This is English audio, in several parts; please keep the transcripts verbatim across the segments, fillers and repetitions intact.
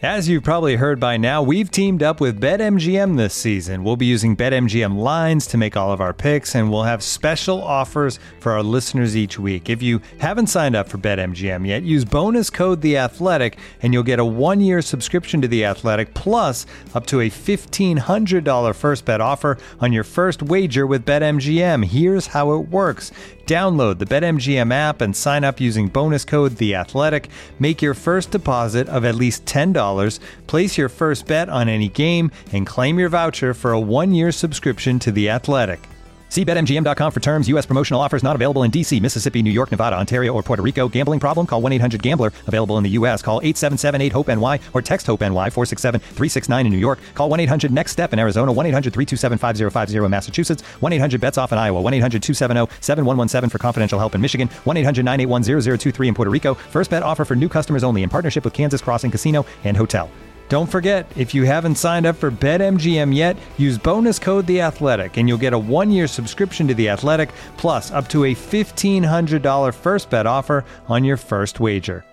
As you've probably heard by now, we've teamed up with BetMGM this season. We'll be using BetMGM lines to make all of our picks, and we'll have special offers for our listeners each week. If you haven't signed up for BetMGM yet, use bonus code The Athletic, and you'll get a one-year subscription to The Athletic, plus up to a fifteen hundred dollars first bet offer on your first wager with BetMGM. Here's how it works. Download the BetMGM app and sign up using bonus code The Athletic. Make your first deposit of at least ten dollars, place your first bet on any game, and claim your voucher for a one-year subscription to The Athletic. See Bet M G M dot com for terms. U S promotional offers not available in D C, Mississippi, New York, Nevada, Ontario, or Puerto Rico. Gambling problem? Call one eight hundred gambler. Available in the U S. Call eight seven seven eight hope N Y or text HOPE-NY four six seven three six nine in New York. Call one eight hundred next step in Arizona. one eight hundred three two seven five zero five zero in Massachusetts. one eight hundred bets off in Iowa. one eight hundred two seven zero seven one one seven for confidential help in Michigan. one eight hundred nine eight one zero zero two three in Puerto Rico. First bet offer for new customers only in partnership with Kansas Crossing Casino and Hotel. Don't forget, if you haven't signed up for BetMGM yet, use bonus code The Athletic, and you'll get a one-year subscription to The Athletic, plus up to a fifteen hundred dollars first bet offer on your first wager.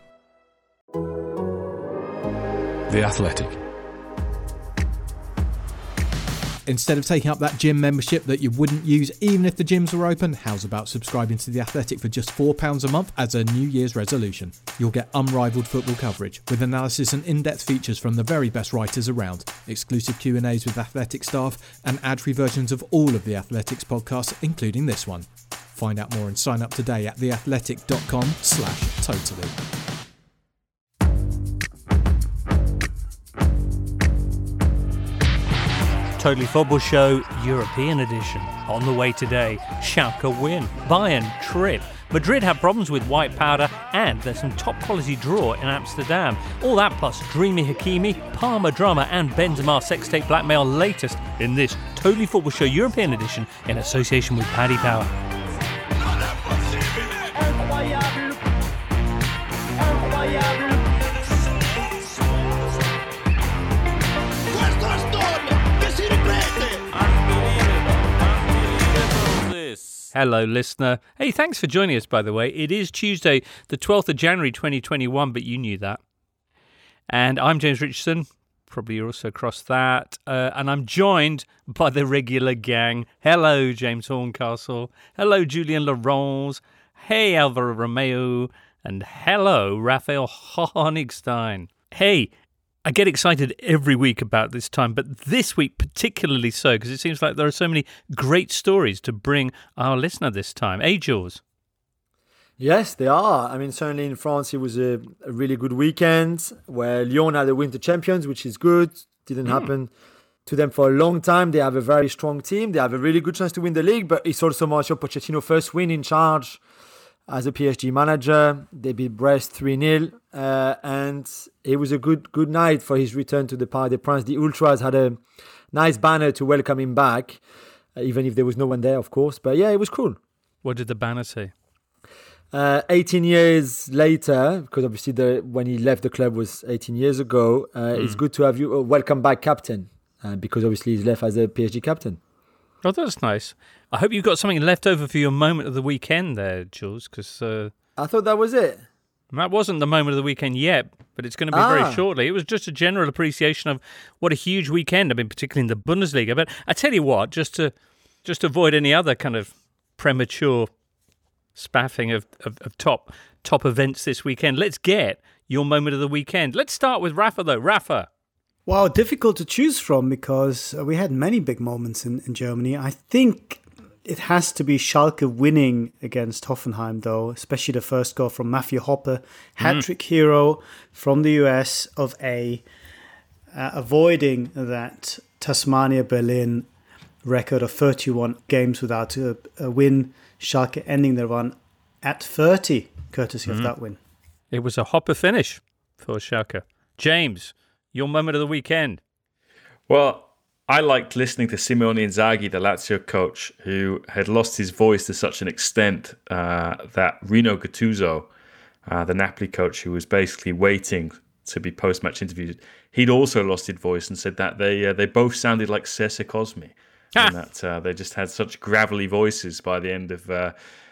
The Athletic. Instead of taking up that gym membership that you wouldn't use even if the gyms were open, how's about subscribing to The Athletic for just four pounds a month as a New Year's resolution? You'll get unrivaled football coverage with analysis and in-depth features from the very best writers around, exclusive Q and A's with Athletic staff, and ad-free versions of all of The Athletic's podcasts, including this one. Find out more and sign up today at theathletic.com slash totally. Totally Football Show European edition. On the way today, Schalke win, Bayern trip, Madrid have problems with white powder, and there's some top quality draw in Amsterdam. All that plus Dreamy Hakimi, Parma drama, and Benzema sex tape blackmail, latest in this Totally Football Show European edition in association with Paddy Power. Hello, listener. Hey, thanks for joining us, by the way. It is Tuesday, the twelfth of January, twenty twenty-one, but you knew that. And I'm James Richardson. Probably you're also across that. Uh, and I'm joined by the regular gang. Hello, James Horncastle. Hello, Julian Laurence. Hey, Alvaro Romeo. And hello, Raphael Honigstein. Hey, I get excited every week about this time, but this week particularly so, because it seems like there are so many great stories to bring our listener this time. Eh, Jules? Yes, they are. I mean, certainly in France, it was a, a really good weekend where Lyon are the winter champions, which is good. Didn't mm. happen to them for a long time. They have a very strong team. They have a really good chance to win the league, but it's also Mauricio Pochettino's first win in charge as a P S G manager. They beat Brest three nil, uh, and it was a good good night for his return to the Parc des Princes. The Ultras had a nice banner to welcome him back, uh, even if there was no one there, of course. But yeah, it was cool. What did the banner say? Uh, eighteen years later, because obviously the when he left the club was eighteen years ago, uh, mm. it's good to have you, uh, welcome back captain, uh, because obviously he's left as a P S G captain. Oh, that's nice. I hope you've got something left over for your moment of the weekend there, Jules, because... Uh, I thought that was it. That wasn't the moment of the weekend yet, but it's going to be ah. very shortly. It was just a general appreciation of what a huge weekend, I mean, particularly in the Bundesliga. But I tell you what, just to just to avoid any other kind of premature spaffing of, of, of top top events this weekend, let's get your moment of the weekend. Let's start with Rafa, though. Rafa. Well, difficult to choose from because we had many big moments in, in Germany. I think it has to be Schalke winning against Hoffenheim, though, especially the first goal from Matthew Hoppe, hat-trick mm. hero from the U S of A, uh, avoiding that Tasmania Berlin record of thirty-one games without a, a win. Schalke ending their run at thirty, courtesy mm. of that win. It was a Hoppe finish for Schalke. James, your moment of the weekend? Well, I liked listening to Simone Inzaghi, the Lazio coach, who had lost his voice to such an extent uh, that Rino Gattuso, uh, the Napoli coach, who was basically waiting to be post-match interviewed, he'd also lost his voice and said that they uh, they both sounded like Serse Cosmi, ah. and that uh, they just had such gravelly voices by the end of uh,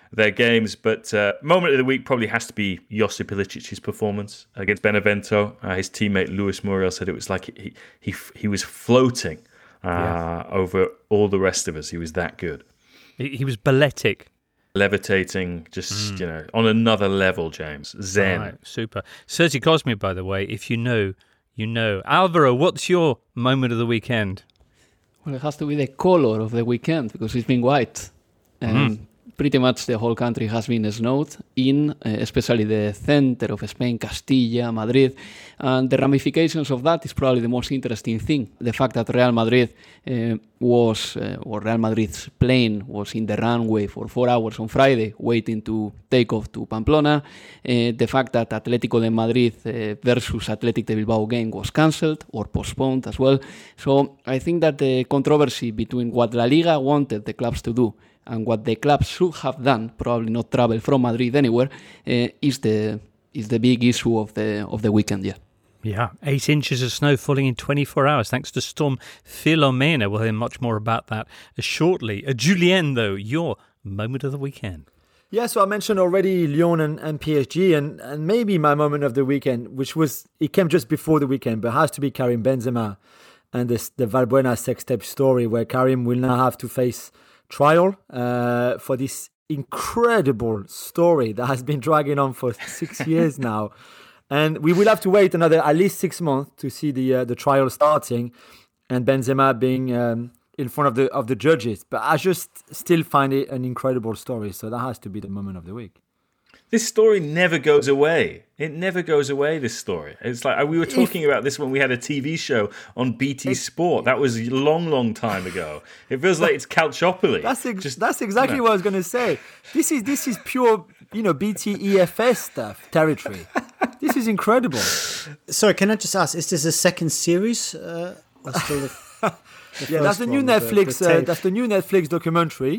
their games. But uh, moment of the week probably has to be Josip Ilicic's performance against Benevento. Uh, his teammate Luis Muriel said it was like he he he was floating uh, yeah. over all the rest of us. He was that good. He, he was balletic. Levitating, just, mm. you know, on another level, James. Zen. Right, super. Sergi Cosme, by the way, if you know, you know. Alvaro, what's your moment of the weekend? Well, it has to be the color of the weekend because it's been white. And mm. pretty much the whole country has been snowed in, uh, especially the center of Spain, Castilla, Madrid. And the ramifications of that is probably the most interesting thing. The fact that Real Madrid uh, was, uh, or Real Madrid's plane was in the runway for four hours on Friday, waiting to take off to Pamplona. Uh, the fact that Atlético de Madrid uh, versus Athletic de Bilbao game was cancelled or postponed as well. So I think that the controversy between what La Liga wanted the clubs to do and what the club should have done, probably not travel from Madrid anywhere, uh, is the is the big issue of the of the weekend. Yeah. Yeah, eight inches of snow falling in twenty-four hours thanks to Storm Filomena. We'll hear much more about that shortly. Uh, Julien, though, your moment of the weekend. Yeah, so I mentioned already Lyon and, and P S G, and, and maybe my moment of the weekend, which was, it came just before the weekend, but has to be Karim Benzema and this, the Valbuena sex-tape story, where Karim will now have to face trial uh, for this incredible story that has been dragging on for six years now. And we will have to wait another at least six months to see the uh, the trial starting and Benzema being um, in front of the of the judges. But I just still find it an incredible story. So that has to be the moment of the week. This story never goes away. It never goes away, this story. It's like we were talking if, about this when we had a T V show on B T it, Sport. That was a long, long time ago. It feels like it's Calciopoli. That's ex- Just, that's exactly you know. what I was going to say. This is this is pure, you know, B T E F S stuff territory. This is incredible. Sorry, can I just ask, is this a second series? Uh, or still the, the yeah, that's the new one, Netflix. The, the uh, that's the new Netflix documentary.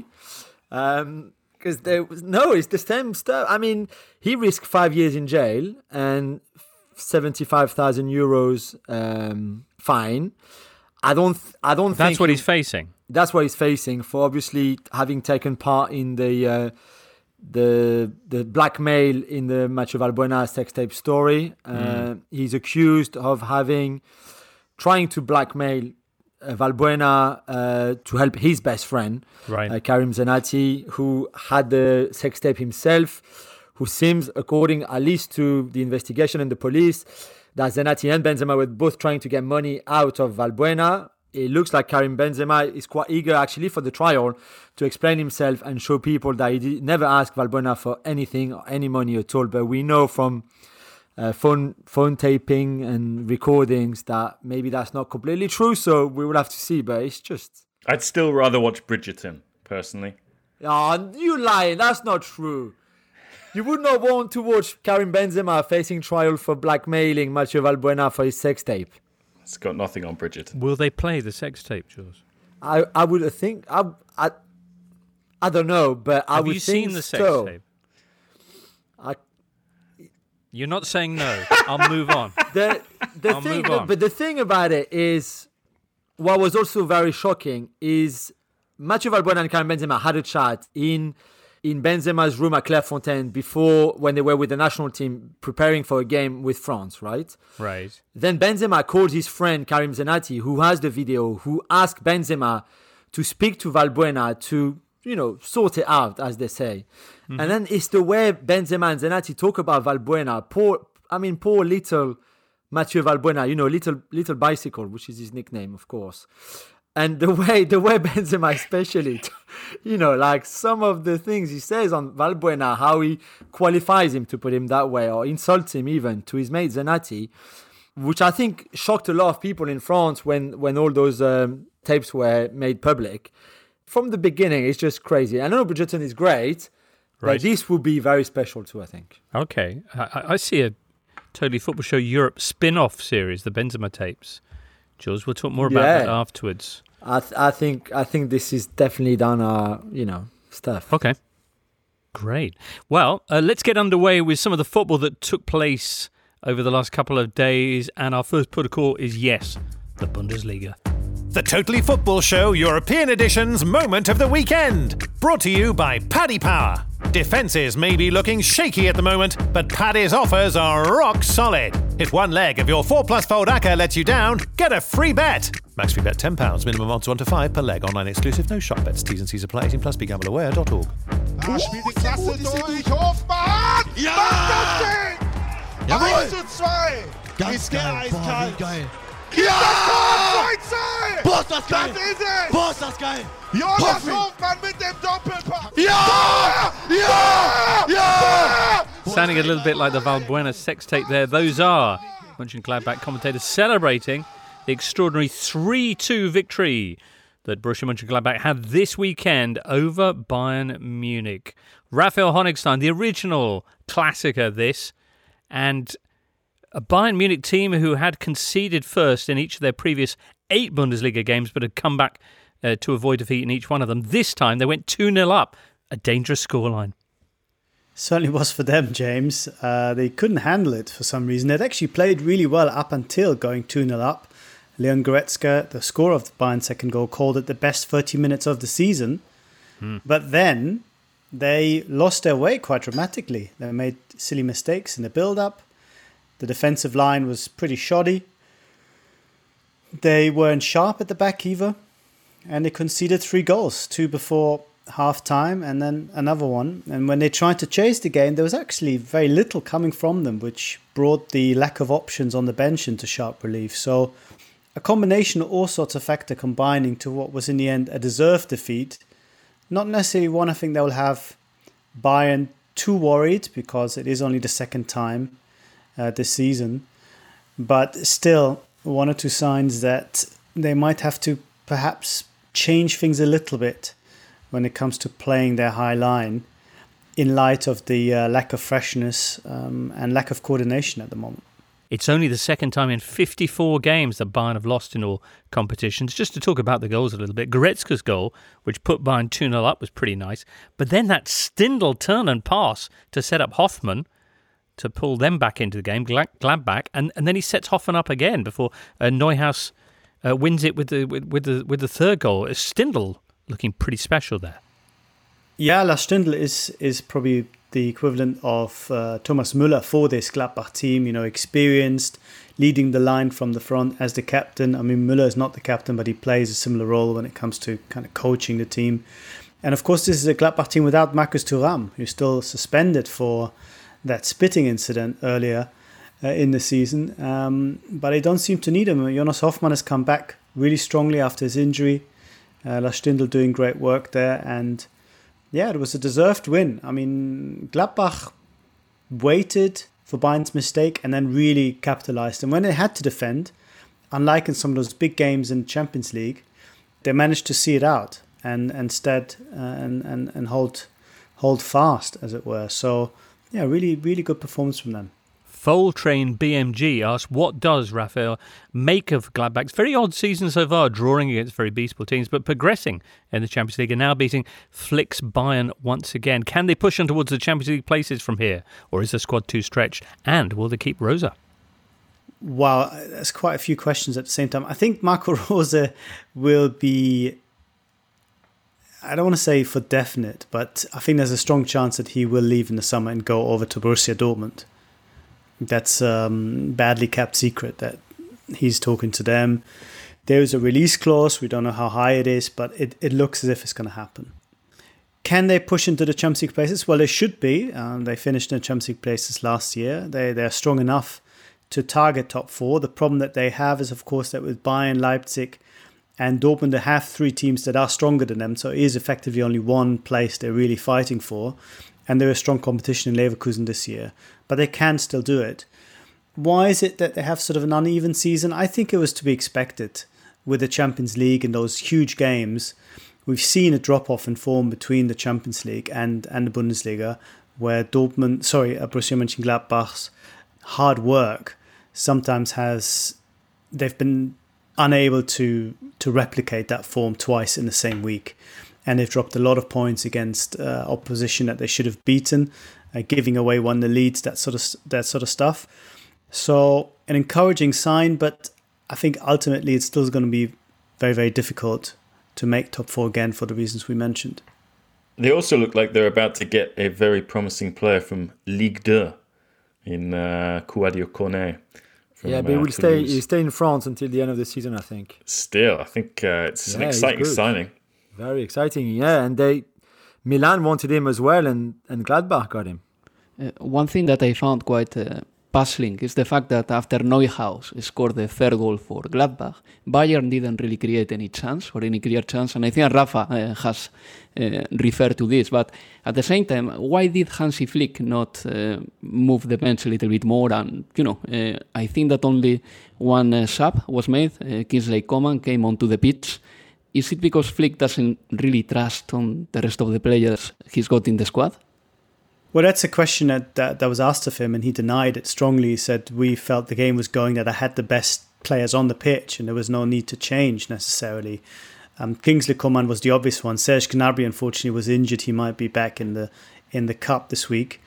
Um, because there was no, it's the same stuff. I mean, he risked five years in jail and seventy-five thousand euros um, fine. I don't. I don't. That's think what he, he's facing. That's what he's facing for obviously having taken part in the. Uh, the the blackmail in the Mathieu Valbuena sex tape story. Uh, mm. He's accused of having trying to blackmail uh, Valbuena uh, to help his best friend, right. uh, Karim Zenati, who had the sex tape himself, who seems, according at least to the investigation and the police, that Zenati and Benzema were both trying to get money out of Valbuena. It looks like Karim Benzema is quite eager actually for the trial to explain himself and show people that he did never asked Valbuena for anything or any money at all. But we know from uh, phone phone taping and recordings that maybe that's not completely true. So we will have to see. But it's just... I'd still rather watch Bridgerton, personally. Oh, you lying. That's not true. You would not want to watch Karim Benzema facing trial for blackmailing Mathieu Valbuena for his sex tape. It's got nothing on Bridgerton. Will they play the sex tape, Jules? I, I would think... I, I, I don't know, but I Have would you think seen the sex so. tape? I, You're not saying no. I'll move on. the the I'll thing, move on. But the thing about it is, what was also very shocking is Mathieu Valbuena and Karim Benzema had a chat in in Benzema's room at Clairefontaine before, when they were with the national team preparing for a game with France, right? Right. Then Benzema called his friend Karim Zenati, who has the video, who asked Benzema to speak to Valbuena to, you know, sort it out, as they say. Mm-hmm. And then it's the way Benzema and Zenati talk about Valbuena. Poor, I mean, poor little Mathieu Valbuena, you know, little little bicycle, which is his nickname, of course. And the way the way Benzema especially, you know, like some of the things he says on Valbuena, how he qualifies him, to put him that way, or insults him even, to his mate Zenati, which I think shocked a lot of people in France when, when all those um, tapes were made public. From the beginning, it's just crazy. I know Bridgerton is great, right. But this would be very special too, I think. Okay. I, I see a Totally Football Show Europe spin-off series, the Benzema tapes. Jules, we'll talk more about yeah. that afterwards. I th- I think I think this is definitely done our, you know, stuff. Okay. Great. Well, uh, let's get underway with some of the football that took place over the last couple of days. And our first protocol is, yes, the Bundesliga. The Totally Football Show European Edition's Moment of the Weekend. Brought to you by Paddy Power. Defences may be looking shaky at the moment, but Paddy's offers are rock solid. If one leg of your four plus fold A C C A lets you down, get a free bet. Max free bet ten pounds, minimum odds one to five per leg. Online exclusive, no shop bets. T's and C's apply. eighteen plus, be gamble aware dot org. Ah, spielt die Klasse durch, Hofmann! Ja! Macht das Ding! Jawohl! eins zu zwei! Ganz ist der geil. Boah, eiskalt! wie geil! Ja! Ja! Das Tor, Boah, ist das geil! Das ist es! Boah, ist das geil! Jonas Hoffi! Hofmann mit dem Doppelpack! Ja! Ja! Ja! Sounding a little bit like the Valbuena sextape there. Those are Mönchengladbach commentators celebrating the extraordinary three two victory that Borussia Mönchengladbach had this weekend over Bayern Munich. Raphael Honigstein, the original classicer, this, and a Bayern Munich team who had conceded first in each of their previous eight Bundesliga games but had come back uh, to avoid defeat in each one of them. This time they went two nil up, a dangerous scoreline. Certainly was for them, James. Uh, they couldn't handle it for some reason. They'd actually played really well up until going two nil up. Leon Goretzka, the scorer of the Bayern's second goal, called it the best thirty minutes of the season. Hmm. But then they lost their way quite dramatically. They made silly mistakes in the build-up. The defensive line was pretty shoddy. They weren't sharp at the back either. And they conceded three goals, two before half-time and then another one. And when they tried to chase the game, there was actually very little coming from them, which brought the lack of options on the bench into sharp relief. So a combination of all sorts of factors combining to what was in the end a deserved defeat. Not necessarily one I think that will have Bayern too worried, because it is only the second time uh, this season. But still, one or two signs that they might have to perhaps change things a little bit when it comes to playing their high line, in light of the uh, lack of freshness um, and lack of coordination at the moment. It's only the second time in fifty-four games that Bayern have lost in all competitions. Just to talk about the goals a little bit, Goretzka's goal, which put Bayern two nil up, was pretty nice. But then that Stindl turn and pass to set up Hoffmann to pull them back into the game, Gladbach, and, and then he sets Hoffmann up again before uh, Neuhaus uh, wins it with the with, with the with the third goal. Stindl looking pretty special there. Yeah, Lars Stindl is is probably the equivalent of uh, Thomas Müller for this Gladbach team, you know, experienced, leading the line from the front as the captain. I mean, Müller is not the captain, but he plays a similar role when it comes to kind of coaching the team. And of course, this is a Gladbach team without Markus Thuram, who's still suspended for that spitting incident earlier uh, in the season. Um, but they don't seem to need him. Jonas Hoffmann has come back really strongly after his injury. Uh, Lars Stindl doing great work there, and yeah, it was a deserved win. I mean, Gladbach waited for Bayern's mistake and then really capitalized. And when they had to defend, unlike in some of those big games in the Champions League, they managed to see it out and instead uh, and, and and hold hold fast, as it were. So yeah, really, really good performance from them. Full Train B M G asks, what does Raphael make of Gladbach's very odd season so far, drawing against very beastable teams, but progressing in the Champions League and now beating Flick's Bayern once again? Can they push on towards the Champions League places from here, or is the squad too stretched? And will they keep Rosa? Wow, there's quite a few questions at the same time. I think Marco Rosa will be, I don't want to say for definite, but I think there's a strong chance that he will leave in the summer and go over to Borussia Dortmund. That's a um, badly kept secret that he's talking to them. There's a release clause. We don't know how high it is, but it, it looks as if it's going to happen. Can they push into the Champions League places? Well, they should be. Um, they finished in the Champions League places last year. They, they're strong enough to target top four. The problem that they have is, of course, that with Bayern, Leipzig and Dortmund, they have three teams that are stronger than them. So it is effectively only one place they're really fighting for. And there is strong competition in Leverkusen this year. But they can still do it. Why is it that they have sort of an uneven season? I think it was to be expected with the Champions League and those huge games. We've seen a drop-off in form between the Champions League and, and the Bundesliga, where Dortmund, sorry, Borussia Mönchengladbach's hard work sometimes has, they've been unable to to replicate that form twice in the same week. And they've dropped a lot of points against uh, opposition that they should have beaten, uh, giving away one of the leads, that sort of that sort of stuff. So an encouraging sign, but I think ultimately it's still going to be very, very difficult to make top four again for the reasons we mentioned. They also look like they're about to get a very promising player from Ligue two in uh, Kouadio Kone. Yeah, but he will stay, he'll stay in France until the end of the season, I think. Still, I think uh, it's yeah, an exciting signing. Very exciting, yeah. And they Milan wanted him as well, and, and Gladbach got him. Uh, one thing that I found quite uh, puzzling is the fact that after Neuhaus scored the third goal for Gladbach, Bayern didn't really create any chance or any clear chance, and I think Rafa uh, has uh, referred to this. But at the same time, why did Hansi Flick not uh, move the bench a little bit more? And you know, uh, I think that only one uh, sub was made. Uh, Kingsley Coman came onto the pitch. Is it because Flick doesn't really trust on the rest of the players he's got in the squad? Well, that's a question that, that, that was asked of him, and he denied it strongly. He said, we felt the game was going, that I had the best players on the pitch, and there was no need to change necessarily. Um, Kingsley Coman was the obvious one. Serge Gnabry, unfortunately, was injured. He might be back in the in the cup this week.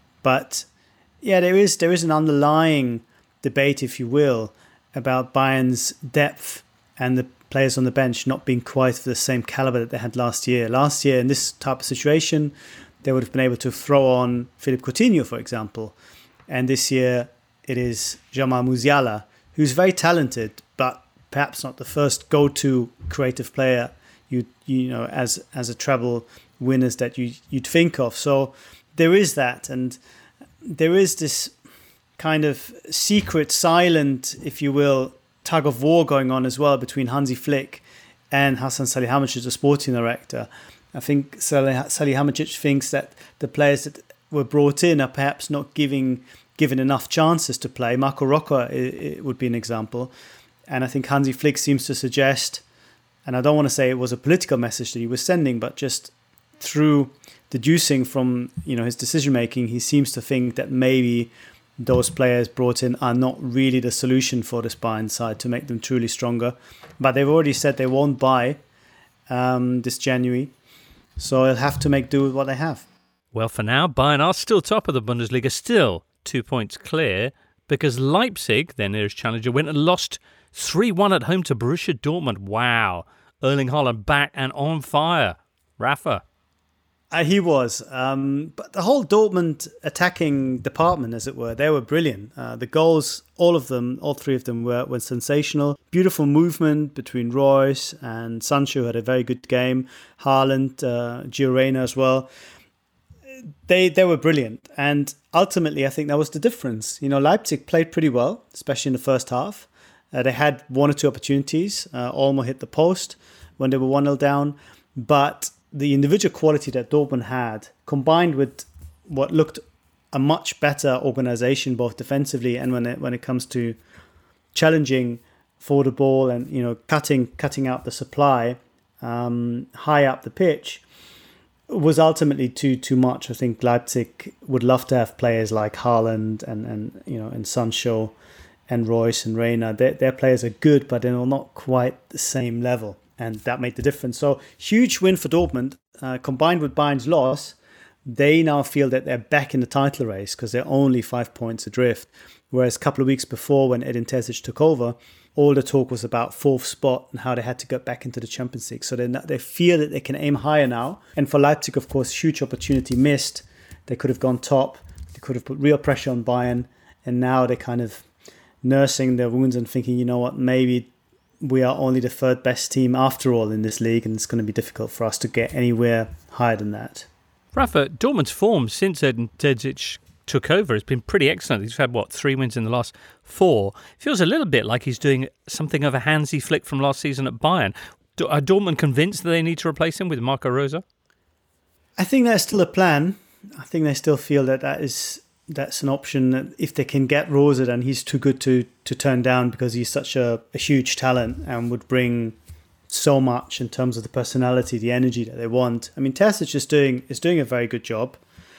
But yeah, there is there is an underlying debate, if you will, about Bayern's depth and the players on the bench not being quite of the same caliber that they had last year. Last year, in this type of situation, they would have been able to throw on Philippe Coutinho, for example. And this year, it is Jamal Musiala, who's very talented, but perhaps not the first go-to creative player you you know as as a treble winners that you you'd think of. So there is that, and there is this kind of secret, silent, if you will, tug of war going on as well between Hansi Flick and Hasan Salihamidzic, the sporting director. I think Salihamidzic thinks that the players that were brought in are perhaps not giving given enough chances to play. Marco Rocca it, it would be an example. And I think Hansi Flick seems to suggest, and I don't want to say it was a political message that he was sending, but just through deducing from you know his decision making, he seems to think that maybe those players brought in are not really the solution for this Bayern side to make them truly stronger. But they've already said they won't buy um, this January, so they'll have to make do with what they have. Well, for now, Bayern are still top of the Bundesliga, still two points clear, because Leipzig, their nearest challenger, went and lost three one at home to Borussia Dortmund. Wow. Erling Haaland back and on fire. Rafa. Uh, he was. Um, but the whole Dortmund attacking department, as it were, they were brilliant. Uh, the goals, all of them, all three of them were, were sensational. Beautiful movement between Royce and Sancho, had a very good game. Haaland, uh, Gio Reyna as well. They they were brilliant. And ultimately, I think that was the difference. You know, Leipzig played pretty well, especially in the first half. Uh, they had one or two opportunities. Uh, Olmo hit the post when they were one nil down. But the individual quality that Dortmund had, combined with what looked a much better organization, both defensively and when it when it comes to challenging for the ball and you know cutting cutting out the supply um, high up the pitch, was ultimately too too much. I think Leipzig would love to have players like Haaland and and you know and Sancho and Royce and Reyna. Their, their players are good, but they're not quite the same level. And that made the difference. So huge win for Dortmund, uh, combined with Bayern's loss. They now feel that they're back in the title race because they're only five points adrift. Whereas a couple of weeks before, when Edin Terzic took over, all the talk was about fourth spot and how they had to get back into the Champions League. So they they feel that they can aim higher now. And for Leipzig, of course, huge opportunity missed. They could have gone top. They could have put real pressure on Bayern. And now they're kind of nursing their wounds and thinking, you know what, maybe we are only the third best team after all in this league, and it's going to be difficult for us to get anywhere higher than that. Rafa, Dortmund's form since Edin Terzic took over has been pretty excellent. He's had, what, three wins in the last four. Feels a little bit like he's doing something of a Hansi Flick from last season at Bayern. Are Dortmund convinced that they need to replace him with Marco Rose? I think that's still a plan. I think they still feel that that is... that's an option. If they can get Rose, then he's too good to, to turn down because he's such a, a huge talent and would bring so much in terms of the personality, the energy that they want. I mean, Terzic is doing is doing a very good job,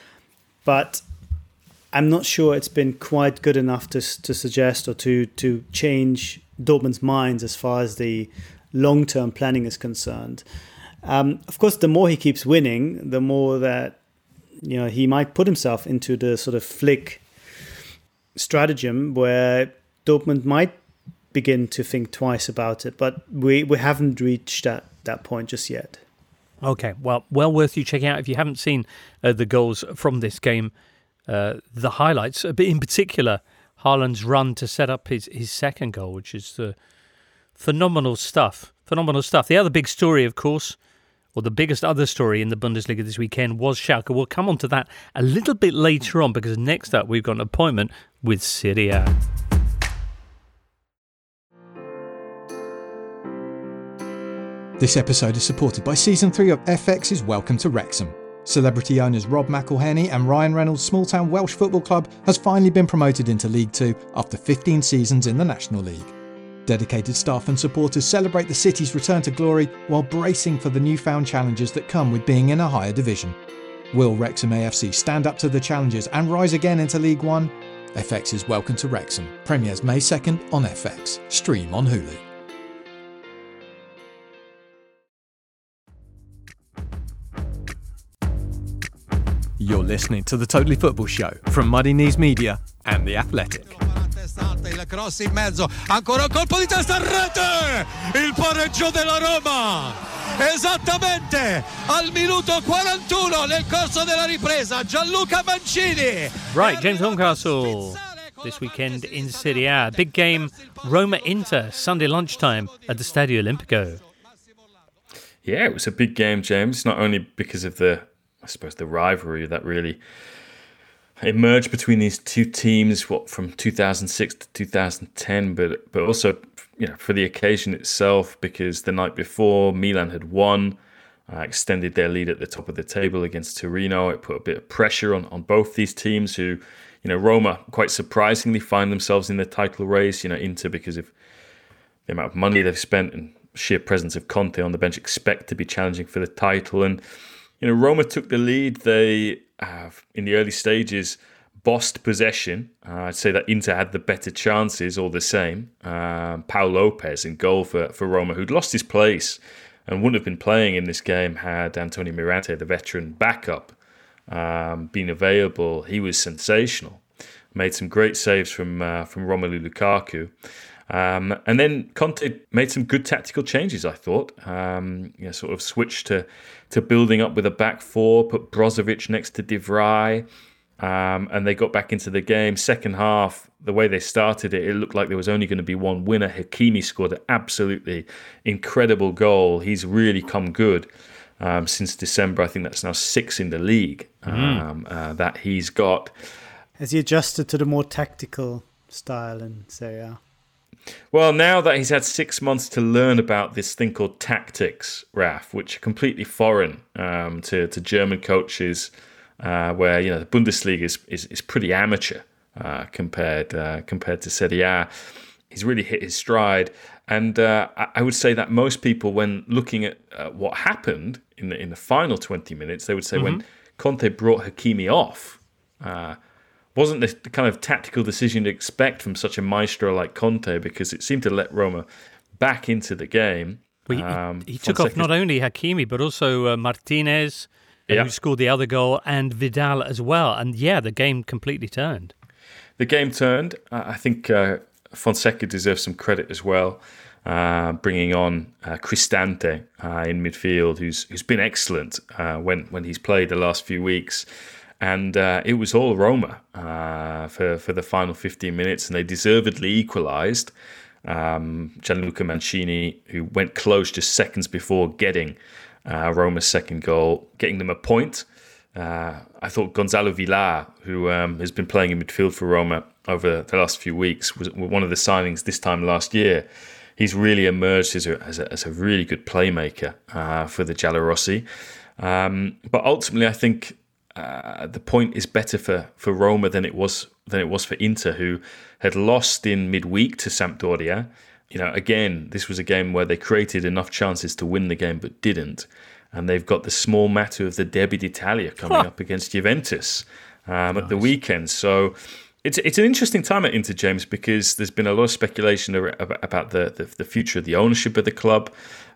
but I'm not sure it's been quite good enough to to suggest or to to change Dortmund's minds as far as the long-term planning is concerned. Um, of course, the more he keeps winning, the more that you know, he might put himself into the sort of Flick stratagem where Dortmund might begin to think twice about it. But we, we haven't reached that, that point just yet. Okay, well, well worth you checking out if you haven't seen uh, the goals from this game. Uh, the highlights, but in particular, Haaland's run to set up his, his second goal, which is uh, phenomenal stuff. Phenomenal stuff. The other big story, of course, or the biggest other story in the Bundesliga this weekend was Schalke. We'll come on to that a little bit later on, because next up we've got an appointment with Serie A. This episode is supported by Season three of F X's Welcome to Wrexham. Celebrity owners Rob McElhenney and Ryan Reynolds' small-town Welsh football club has finally been promoted into League Two after fifteen seasons in the National League. Dedicated staff and supporters celebrate the city's return to glory while bracing for the newfound challenges that come with being in a higher division. Will Wrexham A F C stand up to the challenges and rise again into League One? F X's Welcome to Wrexham premieres May second on F X. Stream on Hulu. You're listening to The Totally Football Show from Muddy Knees Media and The Athletic. Il cross in mezzo, ancora un colpo di testa a rete, il pareggio della Roma, esattamente al minuto quarantuno nel corso della ripresa, Gianluca Mancini. Right, James Horncastle, this weekend in Serie A. Big game, Roma-Inter, Sunday lunchtime at the Stadio Olimpico. Yeah, it was a big game, James, not only because of the I suppose the rivalry that really emerged between these two teams, what from two thousand six to two thousand ten, but but also, you know, for the occasion itself, because the night before Milan had won, uh, extended their lead at the top of the table against Torino. It put a bit of pressure on, on both these teams, who, you know, Roma quite surprisingly find themselves in the title race. You know, Inter, because of the amount of money they've spent and sheer presence of Conte on the bench, expect to be challenging for the title. And you know, Roma took the lead. They, uh, in the early stages, bossed possession. Uh, I'd say that Inter had the better chances all the same. Uh, Pau Lopez in goal for, for Roma, who'd lost his place and wouldn't have been playing in this game had Antonio Mirante, the veteran backup, um, been available. He was sensational. Made some great saves from, uh, from Romelu Lukaku. Um, and then Conte made some good tactical changes, I thought. Um, you know, sort of switched to, to building up with a back four, put Brozovic next to De Vrij, um, and they got back into the game. Second half, the way they started it, it looked like there was only going to be one winner. Hakimi scored an absolutely incredible goal. He's really come good um, since December. I think that's now six in the league um, mm. uh, that he's got. Has he adjusted to the more tactical style in Serie A? Well, now that he's had six months to learn about this thing called tactics, Raf, which are completely foreign um, to, to German coaches, uh, where, you know, the Bundesliga is is, is pretty amateur uh, compared uh, compared to Serie A. He's really hit his stride, and uh, I would say that most people, when looking at uh, what happened in the in the final twenty minutes, they would say mm-hmm. when Conte brought Hakimi off. Uh, Wasn't the kind of tactical decision to expect from such a maestro like Conte, because it seemed to let Roma back into the game. Well, he, um, he took off not only Hakimi, but also uh, Martinez, yeah. who scored the other goal, and Vidal as well. And yeah, the game completely turned. The game turned. Uh, I think uh, Fonseca deserves some credit as well, uh, bringing on uh, Cristante uh, in midfield, who's who's been excellent uh, when, when he's played the last few weeks. And uh, it was all Roma uh, for, for the final fifteen minutes, and they deservedly equalised. Um, Gianluca Mancini, who went close just seconds before getting uh, Roma's second goal, getting them a point. Uh, I thought Gonzalo Villar, who um, has been playing in midfield for Roma over the last few weeks, was one of the signings this time last year. He's really emerged as a, as a, as a really good playmaker uh, for the Giallorossi. Um, but ultimately, I think Uh, the point is better for, for Roma than it was than it was for Inter, who had lost in midweek to Sampdoria. You know, again, this was a game where they created enough chances to win the game but didn't, and they've got the small matter of the Derby d'Italia coming huh. up against Juventus um, nice. at the weekend. So it's it's an interesting time at Inter, James, because there's been a lot of speculation about the the, the future of the ownership of the club.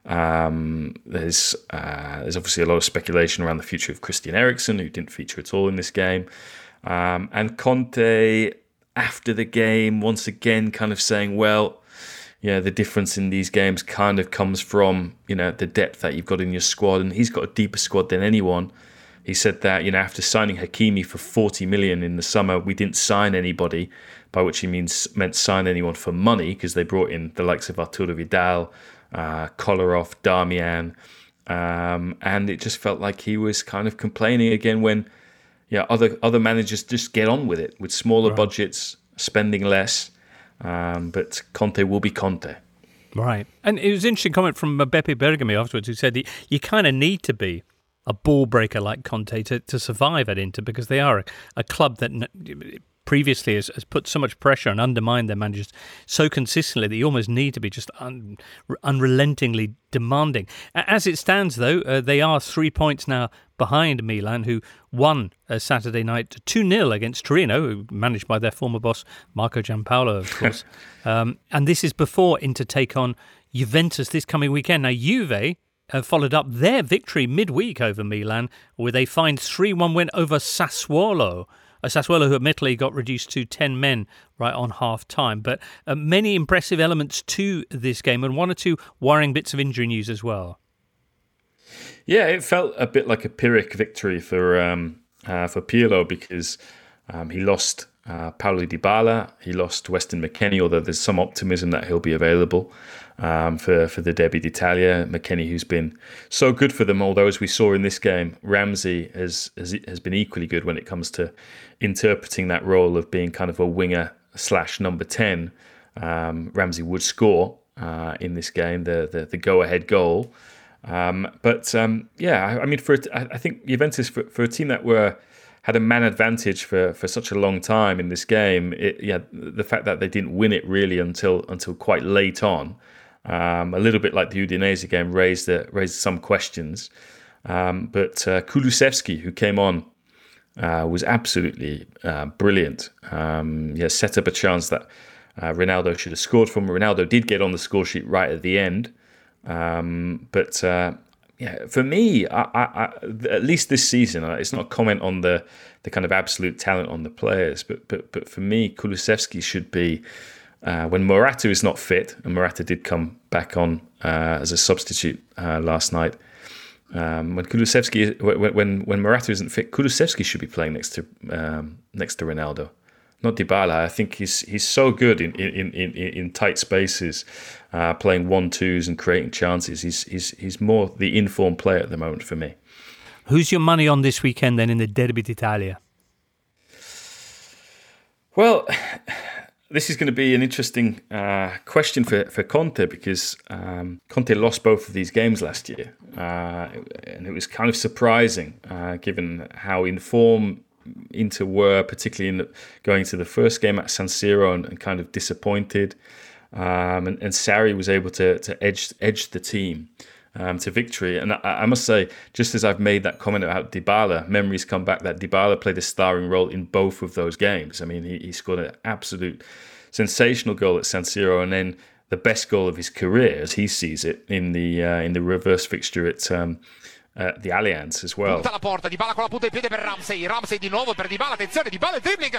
Um, there's uh, there's obviously a lot of speculation around the future of Christian Eriksen, who didn't feature at all in this game. Um, and Conte, after the game, once again kind of saying, well, yeah, the difference in these games kind of comes from, you know, the depth that you've got in your squad, and he's got a deeper squad than anyone. He said that, you know, after signing Hakimi for forty million in the summer, we didn't sign anybody, by which he means meant sign anyone for money, because they brought in the likes of Arturo Vidal, uh, Kolarov, Darmian, um, and it just felt like he was kind of complaining again when, yeah, other other managers just get on with it with smaller right. budgets, spending less. Um, but Conte will be Conte. Right. And it was an interesting comment from Beppe Bergomi afterwards, who said you kind of need to be a ball breaker like Conte to, to survive at Inter, because they are a, a club that previously has, has put so much pressure and undermined their managers so consistently that you almost need to be just un, unrelentingly demanding. As it stands, though, uh, they are three points now behind Milan, who won uh, Saturday night two nil against Torino, who managed by their former boss, Marco Giampaolo, of course. um, and this is before Inter take on Juventus this coming weekend. Now, Juve have followed up their victory midweek over Milan with a fine three one win over Sassuolo. A Sassuolo who admittedly got reduced to ten men right on half-time. But uh, many impressive elements to this game, and one or two worrying bits of injury news as well. Yeah, it felt a bit like a Pyrrhic victory for um, uh, for Pirlo, because um, he lost uh, Paulo Dybala, he lost Weston McKennie, although there's some optimism that he'll be available um, for, for the Derby d'Italia. McKennie, who's been so good for them, although as we saw in this game, Ramsey has, has, has been equally good when it comes to interpreting that role of being kind of a winger slash number ten. Um, Ramsey would score uh, in this game, the, the, the go-ahead goal. Um, but um, yeah, I, I mean, for I think Juventus, for, for a team that were had a man advantage for, for such a long time in this game, it, yeah, the fact that they didn't win it really until until quite late on, um, a little bit like the Udinese game, raised uh, raised some questions. Um, but uh, Kulusevski, who came on, uh, was absolutely uh, brilliant. Um, yeah, set up a chance that uh, Ronaldo should have scored from. Ronaldo did get on the score sheet right at the end. Um, but uh, yeah, for me, I, I, I, at least this season, it's not a comment on the, the kind of absolute talent on the players, but but but for me, Kulusevski should be uh, when Morata is not fit, and Morata did come back on uh, as a substitute uh, last night. Um, when Kulusevski, when, when when Morata isn't fit, Kulusevski should be playing next to um, next to Ronaldo. Not Dybala. I think he's he's so good in in in, in tight spaces, uh, playing one twos and creating chances. He's he's he's more the informed player at the moment for me. Who's your money on this weekend then in the Derby d'Italia? Well, this is going to be an interesting uh, question for for Conte, because um, Conte lost both of these games last year, uh, and it was kind of surprising uh, given how informed Inter were, particularly in the, going to the first game at San Siro, and, and kind of disappointed. Um, and, and Sarri was able to to edge edge the team um, to victory. And I, I must say, just as I've made that comment about Dybala, memories come back that Dybala played a starring role in both of those games. I mean, he, he scored an absolute sensational goal at San Siro, and then the best goal of his career, as he sees it, in the uh, in the reverse fixture at um, Uh, the Allianz as well. Punta la porta, Dybala con la punta di piede per Ramsey, Ramsey di nuovo per Dybala, attenzione, Dybala il dribbling,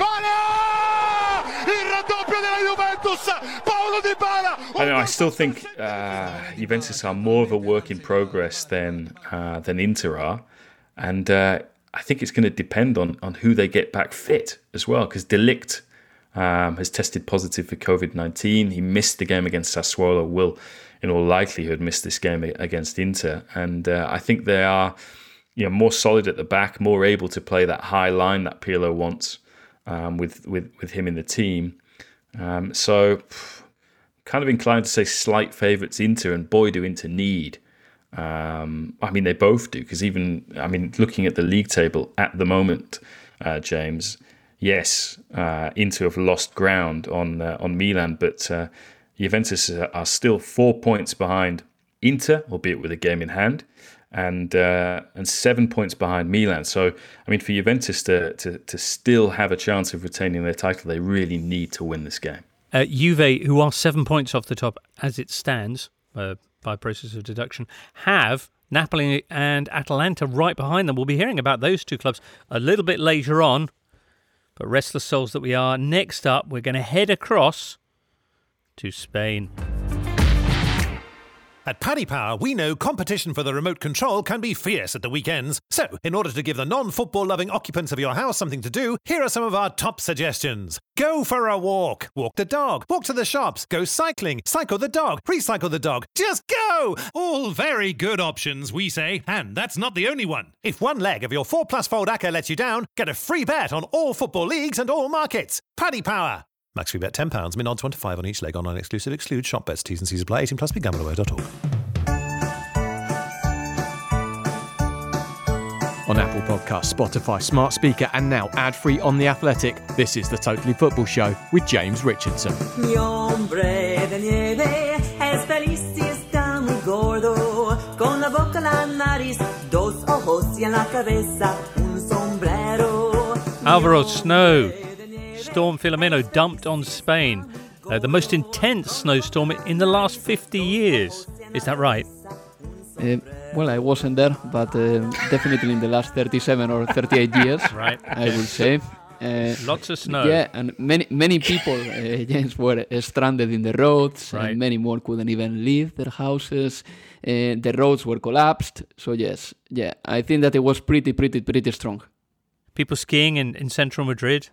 Dybala! Il raddoppio della Juventus, Paulo Dybala! I know, I still think uh, Juventus are more of a work in progress than uh, than Inter are, and uh, I think it's going to depend on on who they get back fit as well, because De Ligt um, has tested positive for covid nineteen. He missed the game against Sassuolo, will in all likelihood miss this game against Inter, and uh, I think they are, you know, more solid at the back, more able to play that high line that Pirlo wants um, with with with him in the team. Um, so, pff, kind of inclined to say slight favourites Inter, and boy do Inter need. Um, I mean, they both do, because even I mean, looking at the league table at the moment, uh, James, yes, uh, Inter have lost ground on uh, on Milan, but Uh, Juventus are still four points behind Inter, albeit with a game in hand, and uh, and seven points behind Milan. So, I mean, for Juventus to, to to still have a chance of retaining their title, they really need to win this game. Uh, Juve, who are seven points off the top as it stands, uh, by process of deduction, have Napoli and Atalanta right behind them. We'll be hearing about those two clubs a little bit later on. But restless souls that we are, next up, we're going to head across to Spain. At Paddy Power, we know competition for the remote control can be fierce at the weekends. So, in order to give the non-football loving occupants of your house something to do, here are some of our top suggestions. Go for a walk. Walk the dog. Walk to the shops. Go cycling. Cycle the dog. Recycle the dog. Just go! All very good options, we say, and that's not the only one. If one leg of your four plus fold acca lets you down, get a free bet on all football leagues and all markets. Paddy Power. Max free bet ten pounds, min odds one to five on each leg, online exclusive, exclude shop bets, T's and C's apply, eighteen plus, be gamble aware dot org. On Apple Podcasts, Spotify, Smart Speaker, and now ad-free on The Athletic, this is the Totally Football Show with James Richardson. Mi hombre de nieve es feliz y está muy gordo, con la boca, la nariz, dos ojos y en la cabeza un sombrero. Alvaro, snow. Storm Filomeno dumped on Spain. Uh, the most intense snowstorm in the last fifty years. Is that right? Uh, well, I wasn't there, but uh, definitely in the last thirty-seven or thirty-eight years, right. I would say. Uh, Lots of snow. Yeah, and many many people, uh, James, were uh, stranded in the roads, right. and many more couldn't even leave their houses. Uh, the roads were collapsed. So yes, yeah, I think that it was pretty, pretty, pretty strong. People skiing in, in central Madrid?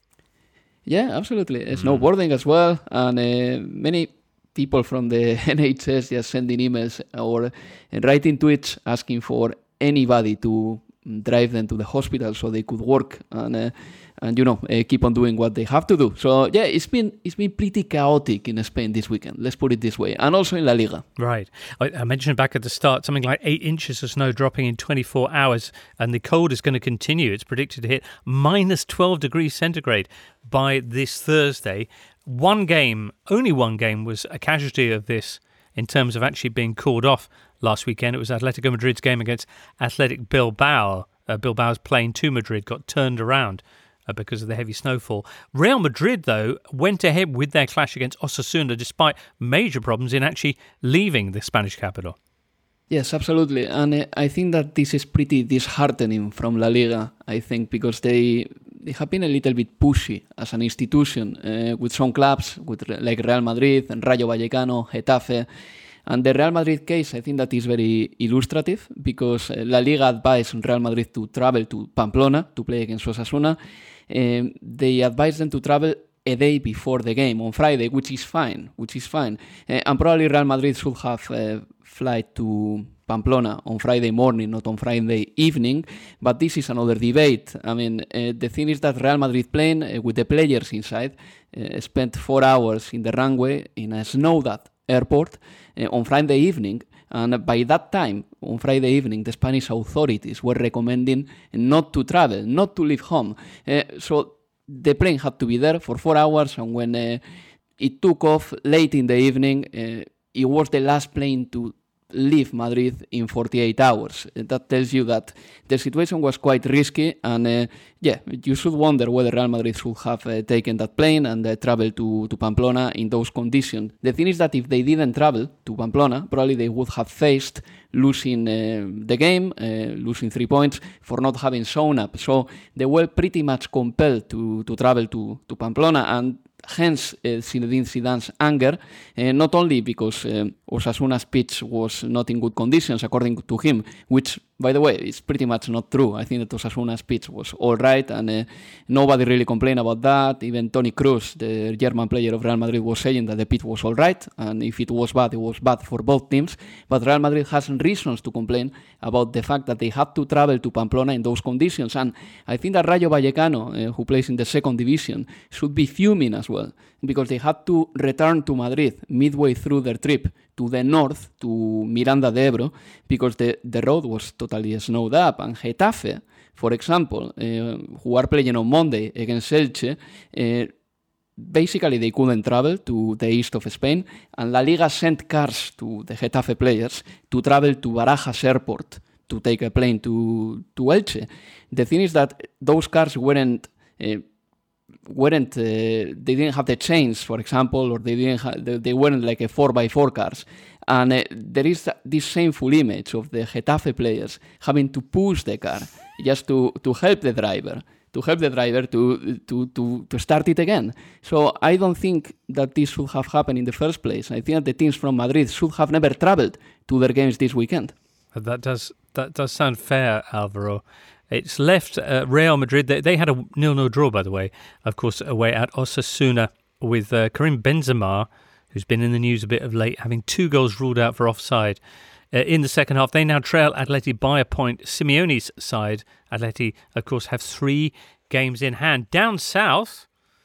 Yeah, absolutely. Mm. Snowboarding as well, and uh, many people from the N H S just sending emails or uh, writing tweets asking for anybody to drive them to the hospital so they could work and uh, and you know uh, keep on doing what they have to do. So yeah, it's been it's been pretty chaotic in Spain this weekend. Let's put it this way, and also in La Liga. Right. I, I mentioned back at the start something like eight inches of snow dropping in twenty-four hours, and the cold is going to continue. It's predicted to hit minus twelve degrees centigrade by this Thursday. One game, only one game, was a casualty of this in terms of actually being called off last weekend. It was Atletico Madrid's game against Athletic Bilbao. Uh, Bilbao's plane to Madrid got turned around uh, because of the heavy snowfall. Real Madrid, though, went ahead with their clash against Osasuna despite major problems in actually leaving the Spanish capital. Yes, absolutely. And uh, I think that this is pretty disheartening from La Liga, I think, because they they have been a little bit pushy as an institution uh, with some clubs, with like Real Madrid and Rayo Vallecano, Getafe. And the Real Madrid case, I think that is very illustrative because La Liga advised Real Madrid to travel to Pamplona to play against Osasuna. Um, they advised them to travel a day before the game on Friday, which is fine, which is fine. Uh, and probably Real Madrid should have a flight to Pamplona on Friday morning, not on Friday evening. But this is another debate. I mean, uh, the thing is that Real Madrid plane uh, with the players inside uh, spent four hours in the runway in a snowed airport uh, on Friday evening, and by that time, on Friday evening, the Spanish authorities were recommending not to travel, not to leave home. Uh, so the plane had to be there for four hours, and when uh, it took off late in the evening, uh, it was the last plane to leave Madrid in forty-eight hours. That tells you that the situation was quite risky, and uh, yeah, you should wonder whether Real Madrid should have uh, taken that plane and uh, traveled to, to Pamplona in those conditions. The thing is that if they didn't travel to Pamplona, probably they would have faced losing uh, the game, uh, losing three points for not having shown up. So they were pretty much compelled to, to travel to, to Pamplona, and hence uh, Zinedine Zidane's anger, uh, not only because uh, Osasuna's pitch was not in good conditions, according to him, which, by the way, is pretty much not true. I think that Osasuna's pitch was all right, and uh, nobody really complained about that. Even Toni Kroos, the German player of Real Madrid, was saying that the pitch was all right, and if it was bad, it was bad for both teams. But Real Madrid has reasons to complain about the fact that they had to travel to Pamplona in those conditions, and I think that Rayo Vallecano, uh, who plays in the second division, should be fuming as well, because they had to return to Madrid midway through their trip to the north, to Miranda de Ebro, because the, the road was totally snowed up. And Getafe, for example, uh, who are playing on Monday against Elche, uh, basically they couldn't travel to the east of Spain, and La Liga sent cars to the Getafe players to travel to Barajas Airport to take a plane to, to Elche. The thing is that those cars weren't uh, weren't uh, they didn't have the chains, for example, or they didn't ha- they, they weren't like a four by four cars, and uh, there is this shameful image of the Getafe players having to push the car just to, to help the driver to help the driver to, to, to, to start it again. So I don't think that this should have happened in the first place. I think that the teams from Madrid should have never travelled to their games this weekend. That does that does sound fair, Alvaro. It's left uh, Real Madrid. They, they had a nil-nil draw, by the way, of course, away at Osasuna with uh, Karim Benzema, who's been in the news a bit of late, having two goals ruled out for offside. Uh, in the second half, they now trail Atleti by a point. Simeone's side, Atleti, of course, have three games in hand. Down south,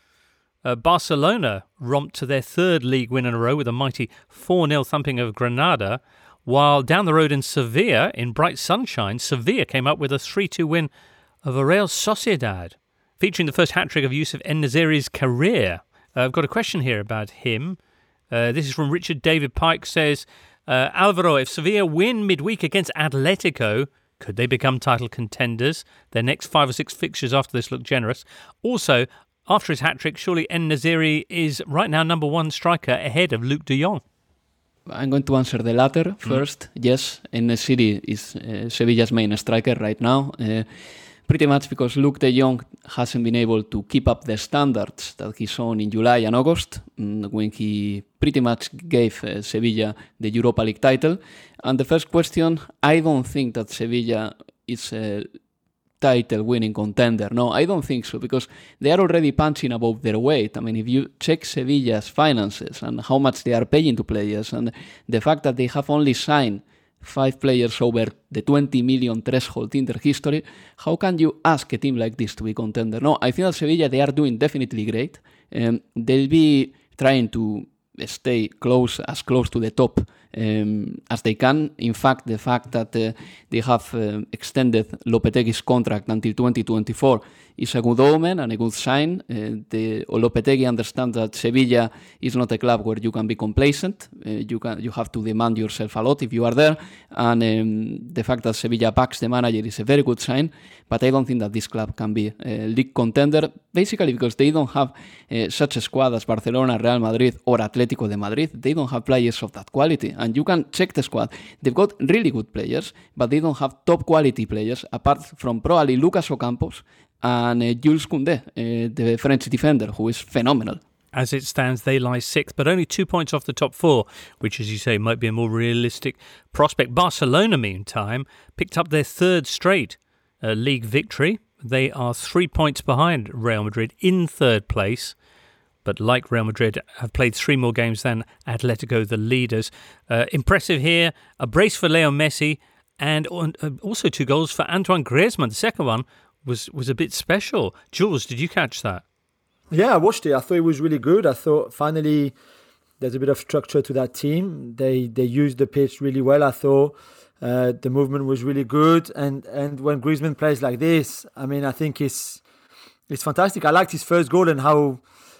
uh, Barcelona romped to their third league win in a row with a mighty four-nil thumping of Granada, while down the road in Sevilla, in bright sunshine, Sevilla came up with a three-two win over Real Sociedad, featuring the first hat-trick of Youssef En-Nesyri's career. Uh, I've got a question here about him. Uh, this is from Richard David Pike, says... Uh, Alvaro, if Sevilla win midweek against Atletico, could they become title contenders? Their next five or six fixtures after this look generous. Also, after his hat-trick, surely En-Nesyri is right now number one striker ahead of Luuk de Jong. I'm going to answer the latter first. Mm. Yes, En-Nesyri is uh, Sevilla's main striker right now. Uh, pretty much because Luuk de Jong hasn't been able to keep up the standards that he shown in July and August mm, when he pretty much gave uh, Sevilla the Europa League title. And the first question, I don't think that Sevilla is a title-winning contender. No, I don't think so, because they are already punching above their weight. I mean, if you check Sevilla's finances and how much they are paying to players, and the fact that they have only signed five players over the twenty million threshold in their history, how can you ask a team like this to be contender? No, I think that Sevilla, they are doing definitely great. Um, they'll be trying to stay close, as close to the top um, as they can. In fact, the fact that uh, they have uh, extended Lopetegui's contract until twenty twenty-four is a good omen and a good sign. Uh, the Lopetegui understands that Sevilla is not a club where you can be complacent. Uh, you can you have to demand yourself a lot if you are there, and um, the fact that Sevilla backs the manager is a very good sign. But I don't think that this club can be a league contender, basically because they don't have uh, such a squad as Barcelona, Real Madrid or Atletico de Madrid. They don't have players of that quality, and you can check the squad. They've got really good players, but they don't have top quality players apart from probably Lucas Ocampos and uh, Jules Koundé, uh, the French defender, who is phenomenal. As it stands, they lie sixth, but only two points off the top four, which, as you say, might be a more realistic prospect. Barcelona, meantime, picked up their third straight uh, league victory. They are three points behind Real Madrid in third place, but like Real Madrid, have played three more games than Atletico, the leaders. Uh, impressive here, a brace for Leo Messi, and uh, also two goals for Antoine Griezmann. The second one was was a bit special. Jules, did you catch that? Yeah, I watched it. I thought it was really good. I thought finally there's a bit of structure to that team. They they used the pitch really well. I thought uh, the movement was really good. And and when Griezmann plays like this, I mean, I think it's it's fantastic. I liked his first goal and how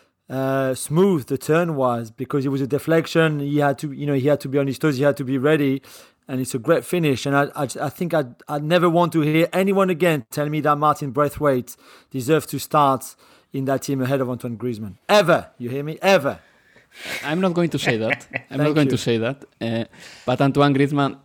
uh, smooth the turn was, because it was a deflection. He had to, you know, he had to be on his toes. He had to be ready. And it's a great finish. And I I, I think I'd, I'd never want to hear anyone again tell me that Martin Braithwaite deserves to start in that team ahead of Antoine Griezmann. Ever. You hear me? Ever. I'm not going to say that. I'm not going you. to say that. Uh, but Antoine Griezmann,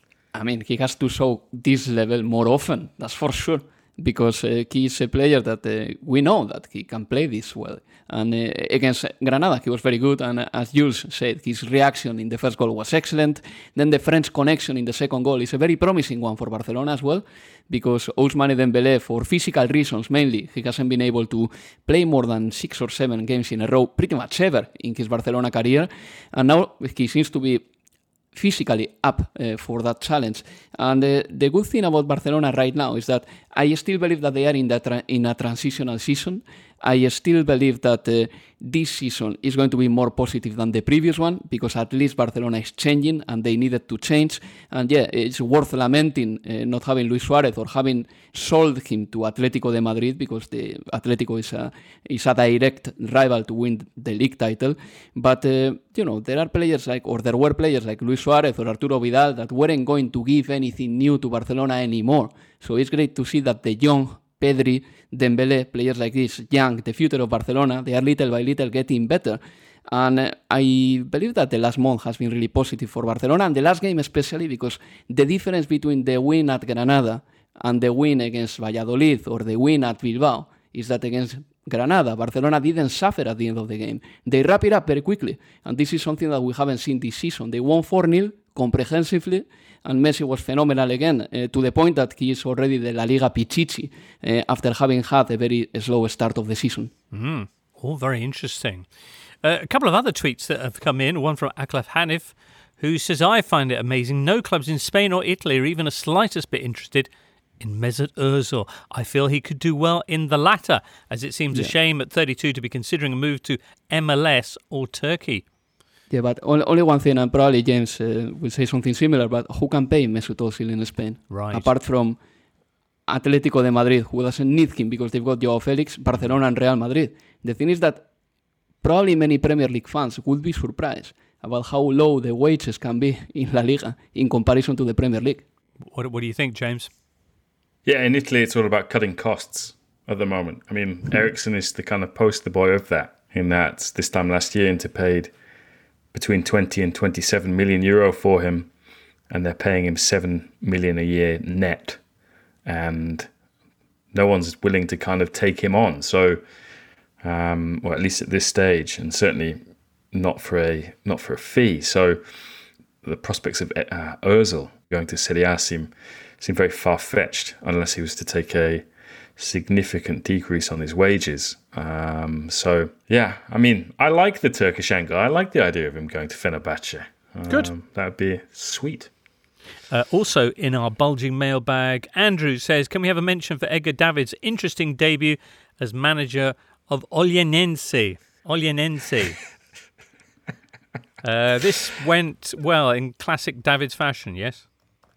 I mean, he has to show this level more often. That's for sure. Because uh, he is a player that uh, we know that he can play this well. And uh, against Granada, he was very good. And uh, as Jules said, his reaction in the first goal was excellent. Then the French connection in the second goal is a very promising one for Barcelona as well, because Ousmane Dembélé, for physical reasons mainly, he hasn't been able to play more than six or seven games in a row, pretty much ever in his Barcelona career. And now he seems to be physically up uh, for that challenge. And uh, the good thing about Barcelona right now is that I still believe that they are in, that tra- in a transitional season. I still believe that uh, this season is going to be more positive than the previous one, because at least Barcelona is changing and they needed to change. And yeah, it's worth lamenting uh, not having Luis Suarez or having sold him to Atletico de Madrid, because the Atletico is a, is a direct rival to win the league title. But, uh, you know, there are players like, or there were players like Luis Suarez or Arturo Vidal that weren't going to give anything new to Barcelona anymore. So it's great to see that the young Pedri, Dembélé, players like this, young, the future of Barcelona, they are little by little getting better. And uh, I believe that the last month has been really positive for Barcelona, and the last game especially, because the difference between the win at Granada and the win against Valladolid or the win at Bilbao is that against Granada, Barcelona didn't suffer at the end of the game. They wrap it up very quickly, and this is something that we haven't seen this season. They won four nil comprehensively, and Messi was phenomenal again, uh, to the point that he is already the La Liga Pichichi uh, after having had a very slow start of the season. Mm, all very interesting. Uh, a couple of other tweets that have come in, one from Aklaf Hanif, who says, I find it amazing no clubs in Spain or Italy are even a slightest bit interested in Mesut Ozil. I feel he could do well in the latter, as it seems yeah. a shame at thirty-two to be considering a move to M L S or Turkey. Yeah, but only one thing, and probably James uh, will say something similar, but who can pay Mesut Ozil in Spain? Right. Apart from Atlético de Madrid, who doesn't need him because they've got Joao Felix, Barcelona and Real Madrid. The thing is that probably many Premier League fans would be surprised about how low the wages can be in La Liga in comparison to the Premier League. What, what do you think, James? Yeah, in Italy, it's all about cutting costs at the moment. I mean, Ericsson is the kind of poster boy of that, in that this time last year, Inter paid between twenty and twenty-seven million euro for him, and they're paying him seven million a year net, and no one's willing to kind of take him on. So, um, or at least at this stage, and certainly not for a not for a fee. So, the prospects of uh, Ozil going to Serie A seem seem very far-fetched, unless he was to take a significant decrease on his wages. Um, so, yeah, I mean, I like the Turkish angle. I like the idea of him going to Fenerbahce. Um, Good. That would be sweet. Uh, also, in our bulging mailbag, Andrew says, can we have a mention for Edgar Davids' interesting debut as manager of Olhanense? Olhanense. uh, this went well in classic Davids fashion, yes?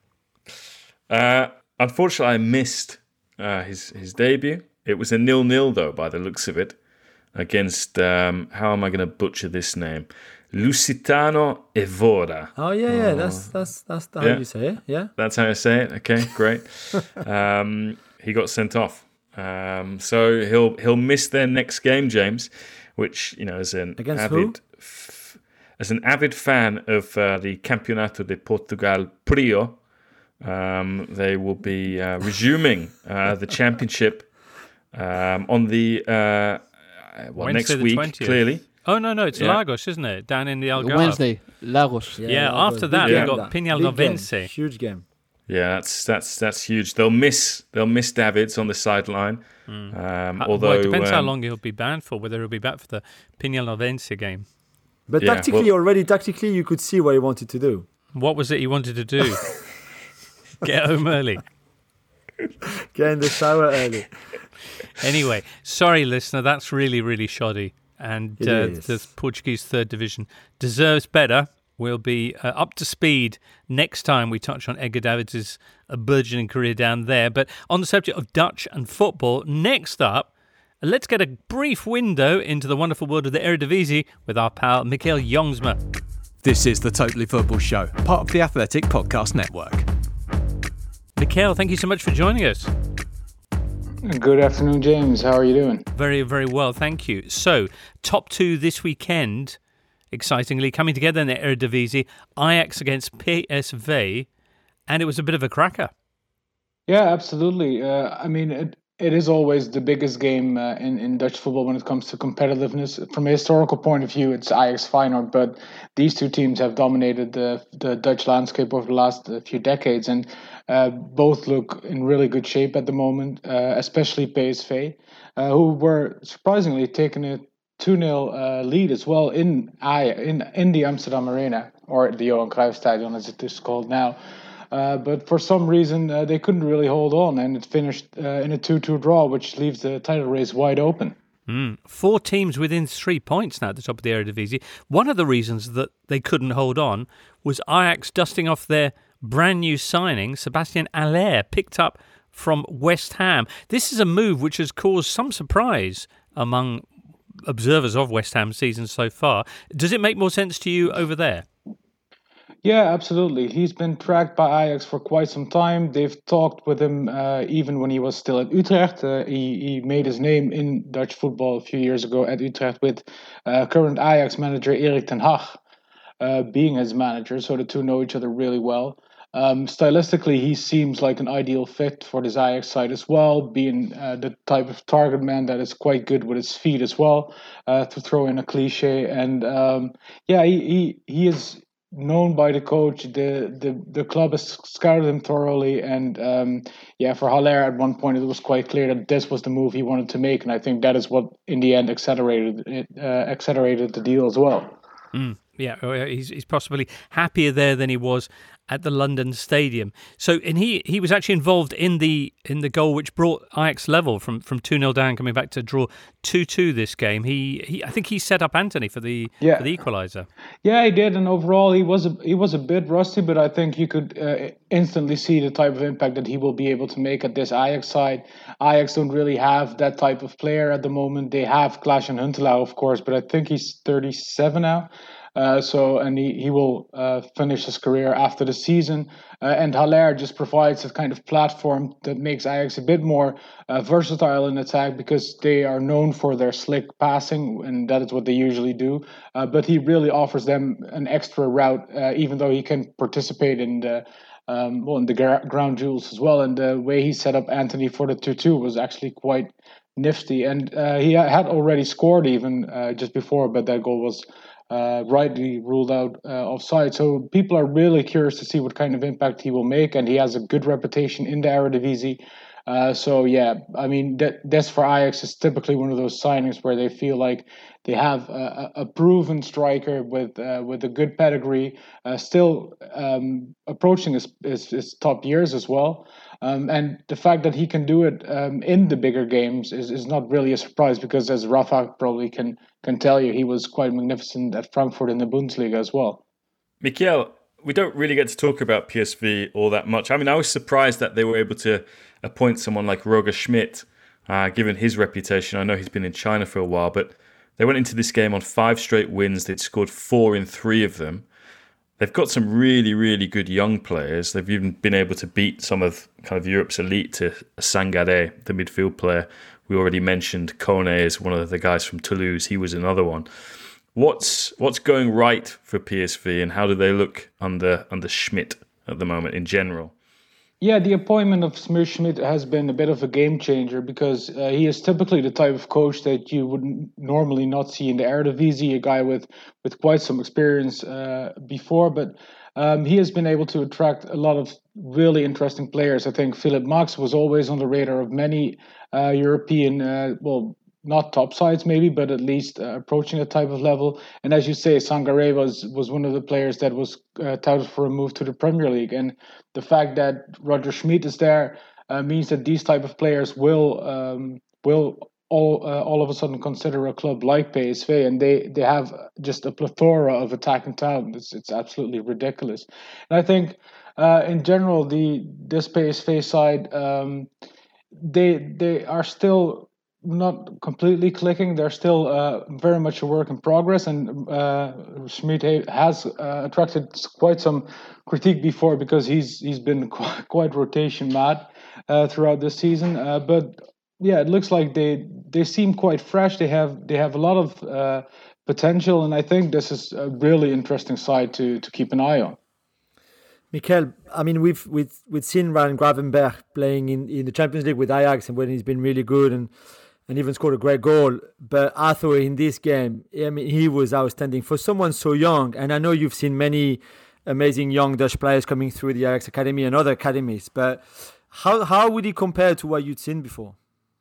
Uh, unfortunately, I missed uh, his his debut. It was a nil-nil, though, by the looks of it, against, um, how am I going to butcher this name? Lusitano Evora. Oh, yeah, yeah, oh. that's that's that's how yeah. you say it, yeah? That's how I say it, okay, great. um, he got sent off. Um, so he'll he'll miss their next game, James, which, you know, as an against avid f- as an avid fan of uh, the Campeonato de Portugal Prio, Um, they will be uh, resuming uh, the championship um, on the uh, well, next week, twentieth. Clearly. Oh, no, no, it's yeah. Lagos, isn't it? Down in the Algarve. Wednesday, Lagos. Yeah, yeah Lagos. After that, Big they've game, got that. Peñalollense. Huge game. Yeah, that's that's that's huge. They'll miss they'll miss Davids on the sideline. Mm. Um, although well, it depends um, how long he'll be banned for, whether he'll be back for the Peñalollense game. But yeah, tactically, well, already tactically, you could see what he wanted to do. What was it he wanted to do? Get home early. Get in the shower early. Anyway, sorry, listener, that's really, really shoddy. And uh, the Portuguese third division deserves better. We'll be uh, up to speed next time we touch on Edgar Davids' uh, burgeoning career down there. But on the subject of Dutch and football, next up, let's get a brief window into the wonderful world of the Eredivisie with our pal Mikael Jongsma. This is the Totally Football Show, part of the Athletic Podcast Network. Mikael, thank you so much for joining us. Good afternoon, James. How are you doing? Very, very well, thank you. So, top two this weekend, excitingly, coming together in the Eredivisie, Ajax against P S V, and it was a bit of a cracker. Yeah, absolutely. Uh, I mean, it, it is always the biggest game uh, in, in Dutch football when it comes to competitiveness. From a historical point of view, it's Ajax Feyenoord, but these two teams have dominated the, the Dutch landscape over the last uh, few decades, and uh, both look in really good shape at the moment, uh, especially P S V, uh, who were surprisingly taking a two nil uh, lead as well in, in, in the Amsterdam Arena, or the Johan Cruijff Stadion as it is called now. Uh, but for some reason, uh, they couldn't really hold on, and it finished uh, in a two two draw, which leaves the title race wide open. Mm. Four teams within three points now at the top of the Eredivisie. One of the reasons that they couldn't hold on was Ajax dusting off their brand new signing, Sebastian Haller, picked up from West Ham. This is a move which has caused some surprise among observers of West Ham's season so far. Does it make more sense to you over there? Yeah, absolutely. He's been tracked by Ajax for quite some time. They've talked with him uh, even when he was still at Utrecht. Uh, he, he made his name in Dutch football a few years ago at Utrecht with uh, current Ajax manager Erik ten Hag uh, being his manager, so the two know each other really well. Um, stylistically, he seems like an ideal fit for this Ajax side as well, being uh, the type of target man that is quite good with his feet as well, uh, to throw in a cliche. And um, yeah, he, he he is known by the coach. The the, the club has scouted him thoroughly. And um, yeah, for Haller at one point, it was quite clear that this was the move he wanted to make. And I think that is what, in the end, accelerated it, uh, accelerated the deal as well. Mm. Yeah, he's he's possibly happier there than he was at the London Stadium. So, and he, he was actually involved in the in the goal which brought Ajax level from from two nil down, coming back to draw two two this game. He he I think he set up Antony for the yeah. for the equaliser. Yeah, he did, and overall he was a, he was a bit rusty, but I think you could uh, instantly see the type of impact that he will be able to make at this Ajax side. Ajax don't really have that type of player at the moment. They have Klaas-Jan Huntelaar, of course, but I think he's thirty-seven now. Uh, so and he, he will uh, finish his career after the season. Uh, and Haller just provides a kind of platform that makes Ajax a bit more uh, versatile in attack, because they are known for their slick passing, and that is what they usually do. Uh, but he really offers them an extra route, uh, even though he can participate in the um, well in the gra- ground duels as well. And the way he set up Antony for the two two was actually quite nifty. And uh, he had already scored even uh, just before, but that goal was Uh, rightly ruled out uh, offside. So people are really curious to see what kind of impact he will make, and he has a good reputation in the Eredivisie. Uh, so yeah, I mean, that this for Ajax is typically one of those signings where they feel like they have a, a proven striker with uh, with a good pedigree, uh, still um, approaching his, his, his top years as well. Um, and the fact that he can do it um, in the bigger games is, is not really a surprise, because as Rafa probably can can tell you, he was quite magnificent at Frankfurt in the Bundesliga as well. Mikel, we don't really get to talk about P S V all that much. I mean, I was surprised that they were able to appoint someone like Roger Schmidt, uh, given his reputation. I know he's been in China for a while, but they went into this game on five straight wins. They'd scored four in three of them. They've got some really, really good young players. They've even been able to beat some of kind of Europe's elite, to Sangaré, the midfield player. We already mentioned Kone is one of the guys from Toulouse. He was another one. What's what's going right for P S V, and how do they look under under Schmidt at the moment in general? Yeah, the appointment of Smir Schmidt has been a bit of a game changer, because uh, he is typically the type of coach that you would normally not see in the Eredivisie, a guy with, with quite some experience uh, before, but um, he has been able to attract a lot of really interesting players. I think Philip Max was always on the radar of many uh, European, uh, well, not top sides maybe, but at least uh, approaching that type of level. And as you say, Sangaré was was one of the players that was uh, touted for a move to the Premier League. And the fact that Roger Schmidt is there uh, means that these type of players will um, will all uh, all of a sudden consider a club like P S V, and they they have just a plethora of attacking talent. It's it's absolutely ridiculous. And I think uh, in general, the this P S V side, um, they they are still not completely clicking. They're still uh, very much a work in progress, and uh, Schmidt has uh, attracted quite some critique before, because he's he's been quite, quite rotation mad uh, throughout this season. Uh, but yeah, it looks like they they seem quite fresh. They have they have a lot of uh, potential, and I think this is a really interesting side to to keep an eye on. Mikel, I mean, we've we've we've seen Ryan Gravenberch playing in, in the Champions League with Ajax, and when he's been really good, and and even scored a great goal. But I thought in this game, I mean, he was outstanding for someone so young. And I know you've seen many amazing young Dutch players coming through the Ajax Academy and other academies, but how how would he compare to what you'd seen before?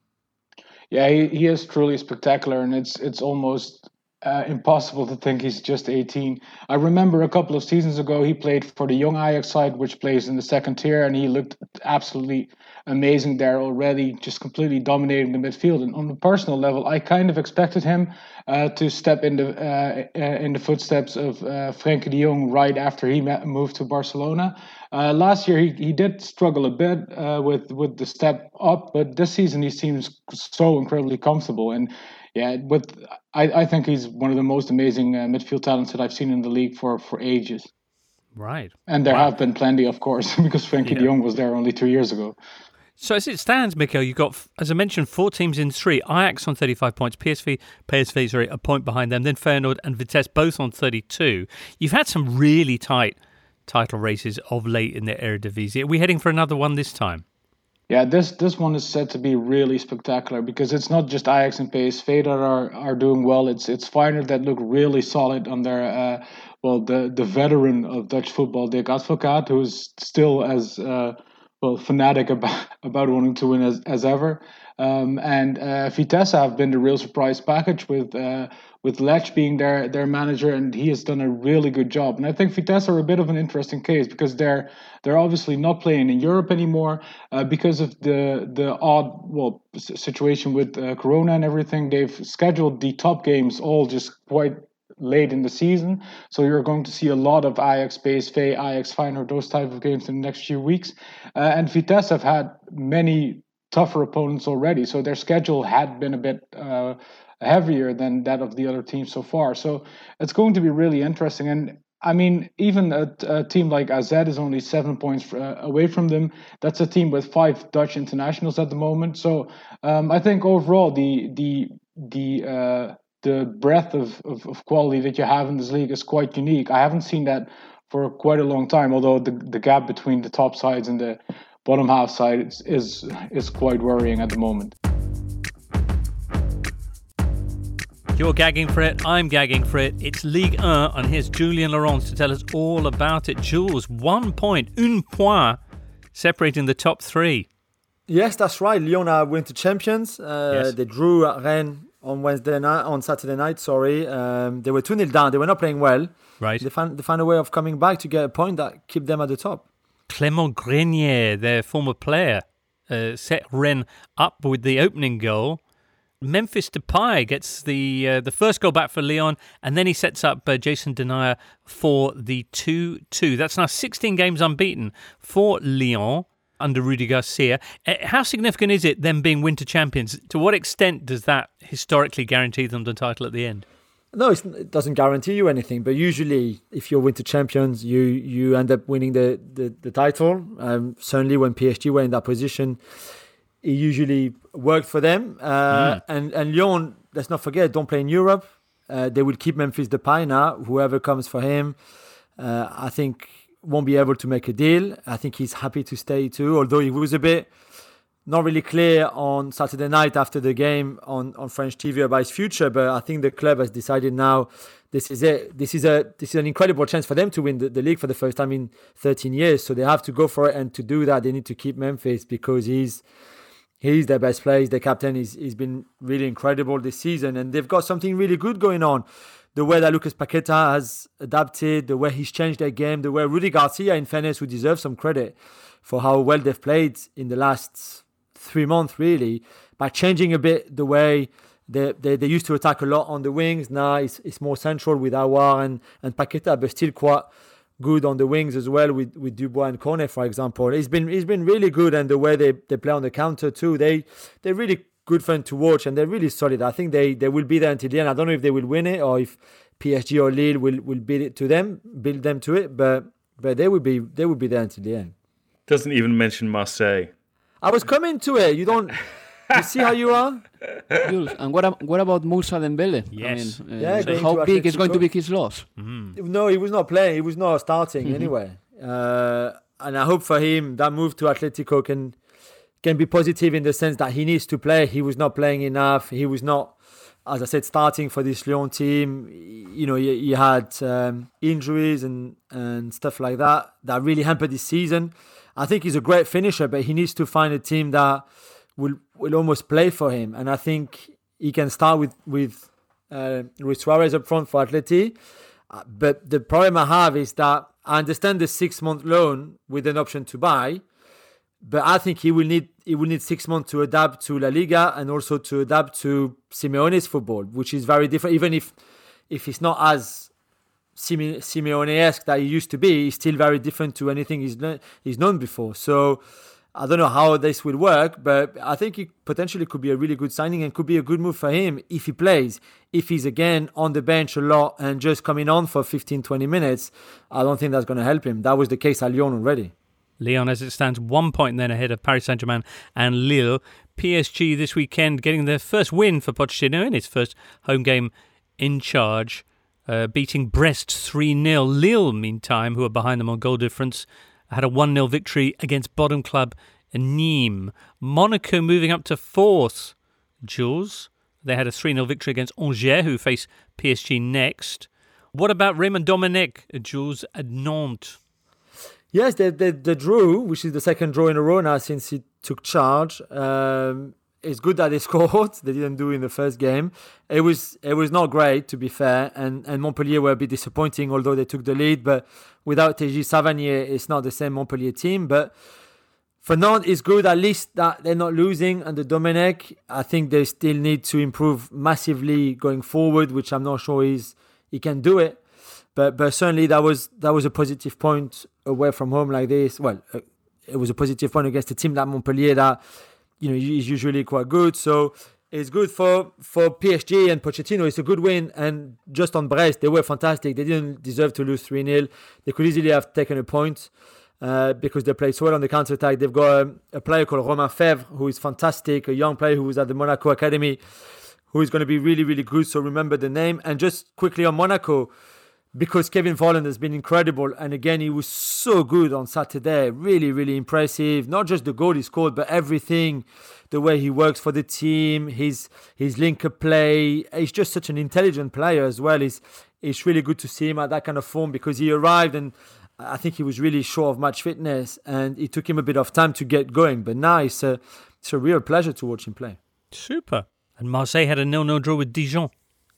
Yeah, he, he is truly spectacular, and it's it's almost uh, impossible to think he's just eighteen. I remember a couple of seasons ago, he played for the young Ajax side, which plays in the second tier, and he looked absolutely amazing there already, just completely dominating the midfield. And on a personal level, I kind of expected him uh, to step in the uh, uh, in the footsteps of uh, Frenkie de Jong right after he met, moved to Barcelona. Uh, last year, he, he did struggle a bit uh, with with the step up, but this season he seems so incredibly comfortable. And yeah, with I, I think he's one of the most amazing uh, midfield talents that I've seen in the league for for ages. Right. And there wow. have been plenty, of course, because Frenkie yeah. de Jong was there only two years ago. So as it stands, Mikel, you've got, as I mentioned, four teams in three. Ajax on thirty-five points, P S V, P S V, sorry, a point behind them, then Feyenoord and Vitesse both on thirty-two. You've had some really tight title races of late in the Eredivisie. Are we heading for another one this time? Yeah, this this one is set to be really spectacular because it's not just Ajax and P S V that are, are doing well. It's it's Feyenoord that look really solid under uh, well the, the veteran of Dutch football, Dick Advocaat, who's still as uh, well fanatic about about wanting to win as as ever. Um, and uh, Vitesse have been the real surprise package with uh, with Lech being their their manager, and he has done a really good job. And I think Vitesse are a bit of an interesting case because they're they're obviously not playing in Europe anymore uh, because of the the odd well situation with uh, Corona and everything. They've scheduled the top games all just quite late in the season, so you're going to see a lot of Ajax, P S V, Ajax, Feyenoord, those type of games in the next few weeks. Uh, and Vitesse have had many tougher opponents already, so their schedule had been a bit uh, heavier than that of the other teams so far. So it's going to be really interesting. And I mean, even a, a team like A Z is only seven points uh, away from them. That's a team with five Dutch internationals at the moment. So um, I think overall the the the uh, the breadth of, of, of quality that you have in this league is quite unique. I haven't seen that for quite a long time, although the the gap between the top sides and the bottom half side is, is is quite worrying at the moment. You're gagging for it, I'm gagging for it. It's Ligue one, and here's Julien Laurens to tell us all about it. Jules, one point, un point, separating the top three. Yes, that's right. Lyon are winter champions. Uh, Yes. They drew at Rennes on Wednesday night, on Saturday night. Sorry, um, they were two nil down. They were not playing well. Right. They found they found a way of coming back to get a point that keep them at the top. Clément Grenier, their former player, uh, set Rennes up with the opening goal. Memphis Depay gets the uh, the first goal back for Lyon, and then he sets up uh, Jason Denayer for the two two. That's now sixteen games unbeaten for Lyon under Rudi Garcia. Uh, how significant is it, them being winter champions? To what extent does that historically guarantee them the title at the end? No, it's, it doesn't guarantee you anything. But usually, if you're winter champions, you you end up winning the the, the title. Um, certainly, when P S G were in that position, it usually worked for them. Uh, Mm. And and Lyon, let's not forget, don't play in Europe. Uh, they will keep Memphis Depay now. Whoever comes for him, uh, I think won't be able to make a deal. I think he's happy to stay too. Although he was a bit not really clear on Saturday night after the game on, on French T V about his future, but I think the club has decided now this is it. This is a this is an incredible chance for them to win the, the league for the first time in thirteen years. So they have to go for it, and to do that, they need to keep Memphis because he's he's their best player. He's the captain. He's he's been really incredible this season, and they've got something really good going on. The way that Lucas Paqueta has adapted, the way he's changed their game, the way Rudi Garcia, in fairness, who deserves some credit for how well they've played in the last three months, really, by changing a bit the way they, they, they used to attack a lot on the wings. Now it's, it's more central with Aouar and, and Paqueta, but still quite good on the wings as well with, with Dubois and Kone, for example. He's been he's been really good, and the way they, they play on the counter too, they, they're really good fun to watch, and they're really solid. I think they, they will be there until the end. I don't know if they will win it or if P S G or Lille will, will beat it to them, build them to it, but but they will be they will be there until the end. Doesn't even mention Marseille. I was coming to it. You don't. You see how you are? Jules, and what, ab- what about Moussa Dembele? Yes. I mean, uh, Yeah, going how to big is going to Atletico. be his loss? No, he was not playing. He was not starting Mhm. anyway. Uh, and I hope for him that move to Atletico can can be positive in the sense that he needs to play. He was not playing enough. He was not, as I said, starting for this Lyon team. You know, he, he had um, injuries and, and stuff like that that really hampered his season. I think he's a great finisher, but he needs to find a team that will will almost play for him. And I think he can start with with uh, Luis Suarez up front for Atleti. Uh, But the problem I have is that I understand the six month loan with an option to buy, but I think he will need he will need six months to adapt to La Liga and also to adapt to Simeone's football, which is very different. Even if if he's not as Sime- Simeone-esque that he used to be, he's still very different to anything he's kno- he's known before. So I don't know how this will work, but I think it potentially could be a really good signing and could be a good move for him if he plays. If he's again on the bench a lot and just coming on for fifteen, twenty minutes, I don't think that's going to help him. That was the case at Lyon already. Lyon, as it stands, one point then ahead of Paris Saint-Germain and Lille. P S G this weekend getting their first win for Pochettino in his first home game in charge. uh, beating Brest three nil. Lille, meantime, who are behind them on goal difference, had a one nil victory against bottom club Nîmes. Monaco moving up to fourth. Jules, they had a three nil victory against Angers, who face P S G next. What about Raymond Domenech, Jules, at Nantes? Yes, they, they, they drew, which is the second draw in a row now since he took charge. Um, it's good that they scored. They didn't do in the first game. It was it was not great, to be fair, and, and Montpellier were a bit disappointing, although they took the lead. But without T J Savanier, it's not the same Montpellier team. But for Nantes, it's good at least that they're not losing under Domenech. I think they still need to improve massively going forward, which I'm not sure he's, he can do it. But but certainly that was that was a positive point away from home like this. Well, uh, it was a positive point against a team like Montpellier that, you know, is usually quite good. So it's good for, for P S G and Pochettino. It's a good win. And just on Brest, they were fantastic. They didn't deserve to lose three nil. They could easily have taken a point uh, because they played so well on the counter-attack. They've got a, a player called Romain Fèvre, who is fantastic, a young player who was at the Monaco Academy, who is going to be really, really good. So remember the name. And just quickly on Monaco, because Kevin Volland has been incredible. And again, he was so good on Saturday. Really, really impressive. Not just the goal he scored, but everything. The way he works for the team, his his link-up play. He's just such an intelligent player as well. It's, it's really good to see him at that kind of form because he arrived and I think he was really short of match fitness and it took him a bit of time to get going. But now it's a, it's a real pleasure to watch him play. Super. And Marseille had a nil nil draw with Dijon.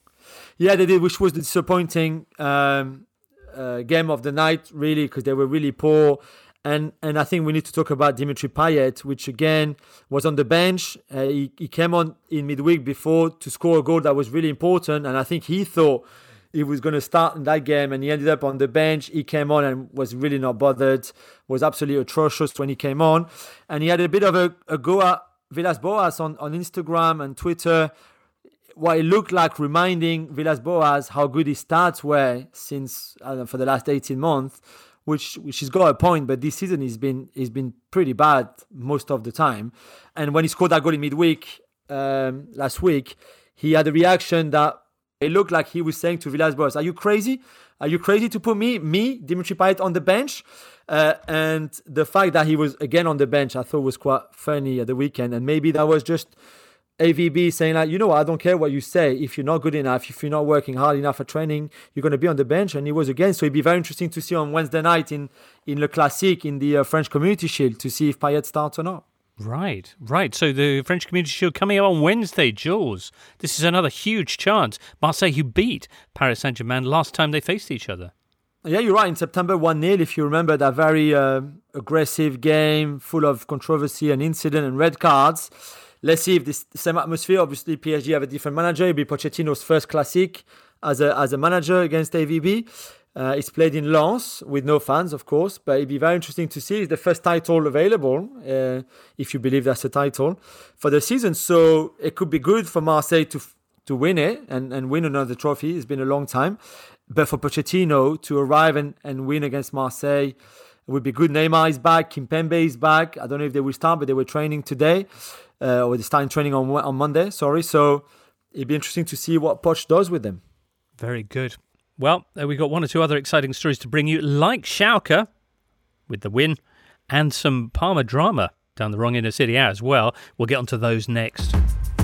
Yeah, they did, which was the disappointing um, uh, game of the night, really, because they were really poor. And and I think we need to talk about Dimitri Payet, which again was on the bench. Uh, he, he came on in midweek before to score a goal that was really important. And I think he thought he was going to start in that game and he ended up on the bench. He came on and was really not bothered, was absolutely atrocious when he came on. And he had a bit of a, a go at Villas-Boas on, on Instagram and Twitter. What it looked like reminding Villas-Boas how good his stats were since I don't know, for the last eighteen months, which which he's got a point, but this season he's been he's been pretty bad most of the time. And when he scored that goal in midweek um, last week, he had a reaction that it looked like he was saying to Villas-Boas, "Are you crazy? Are you crazy to put me, me, Dimitri Payet, on the bench?" Uh, and the fact that he was again on the bench, I thought was quite funny at the weekend, and maybe that was just A V B saying like, you know what, I don't care what you say. If you're not good enough, if you're not working hard enough at training, you're going to be on the bench. And he was again. So it'd be very interesting to see on Wednesday night in, in Le Classique, in the uh, French Community Shield, to see if Payet starts or not. Right, right. So the French Community Shield coming up on Wednesday, Jules. This is another huge chance. Marseille, who beat Paris Saint-Germain last time they faced each other. Yeah, you're right. In September, one nil, if you remember that very uh, aggressive game, full of controversy and incident and red cards. Let's see if this same atmosphere. Obviously, P S G have a different manager. It'll be Pochettino's first Classique as a as a manager against A V B. Uh, it's played in Lens with no fans, of course, but it'd be very interesting to see. It's the first title available, uh, if you believe that's a title, for the season. So it could be good for Marseille to to win it and, and win another trophy. It's been a long time. But for Pochettino to arrive and, and win against Marseille, it would be good. Neymar is back. Kimpembe is back. I don't know if they will start, but they were training today. Uh, or they starting training on on Monday, sorry. So it'd be interesting to see what Poch does with them. Very good. Well, uh, we've got one or two other exciting stories to bring you, like Schalke with the win and some Parma drama down the wrong end of City as well. We'll get onto those next.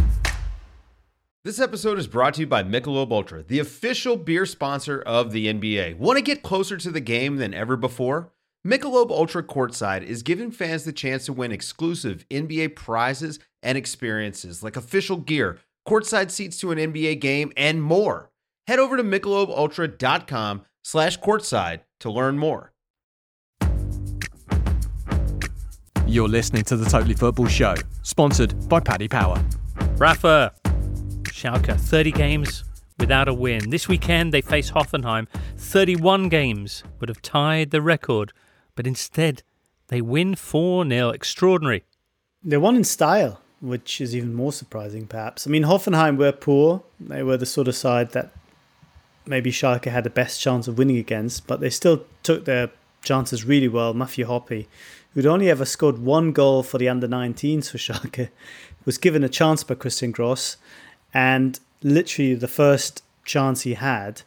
This episode is brought to you by Michelob Ultra, the official beer sponsor of the N B A. Want to get closer to the game than ever before? Michelob Ultra Courtside is giving fans the chance to win exclusive N B A prizes and experiences like official gear, courtside seats to an N B A game, and more. Head over to michelobultra.com slash courtside to learn more. You're listening to the Totally Football Show, sponsored by Paddy Power. Rafa, Schalke, thirty games without a win. This weekend they face Hoffenheim. thirty-one games would have tied the record, but instead they win four nil. Extraordinary. They won in style, which is even more surprising, perhaps. I mean, Hoffenheim were poor. They were the sort of side that maybe Schalke had the best chance of winning against, but they still took their chances really well. Matthew Hoppe, who'd only ever scored one goal for the under nineteens for Schalke, was given a chance by Christian Gross, and literally the first chance he had,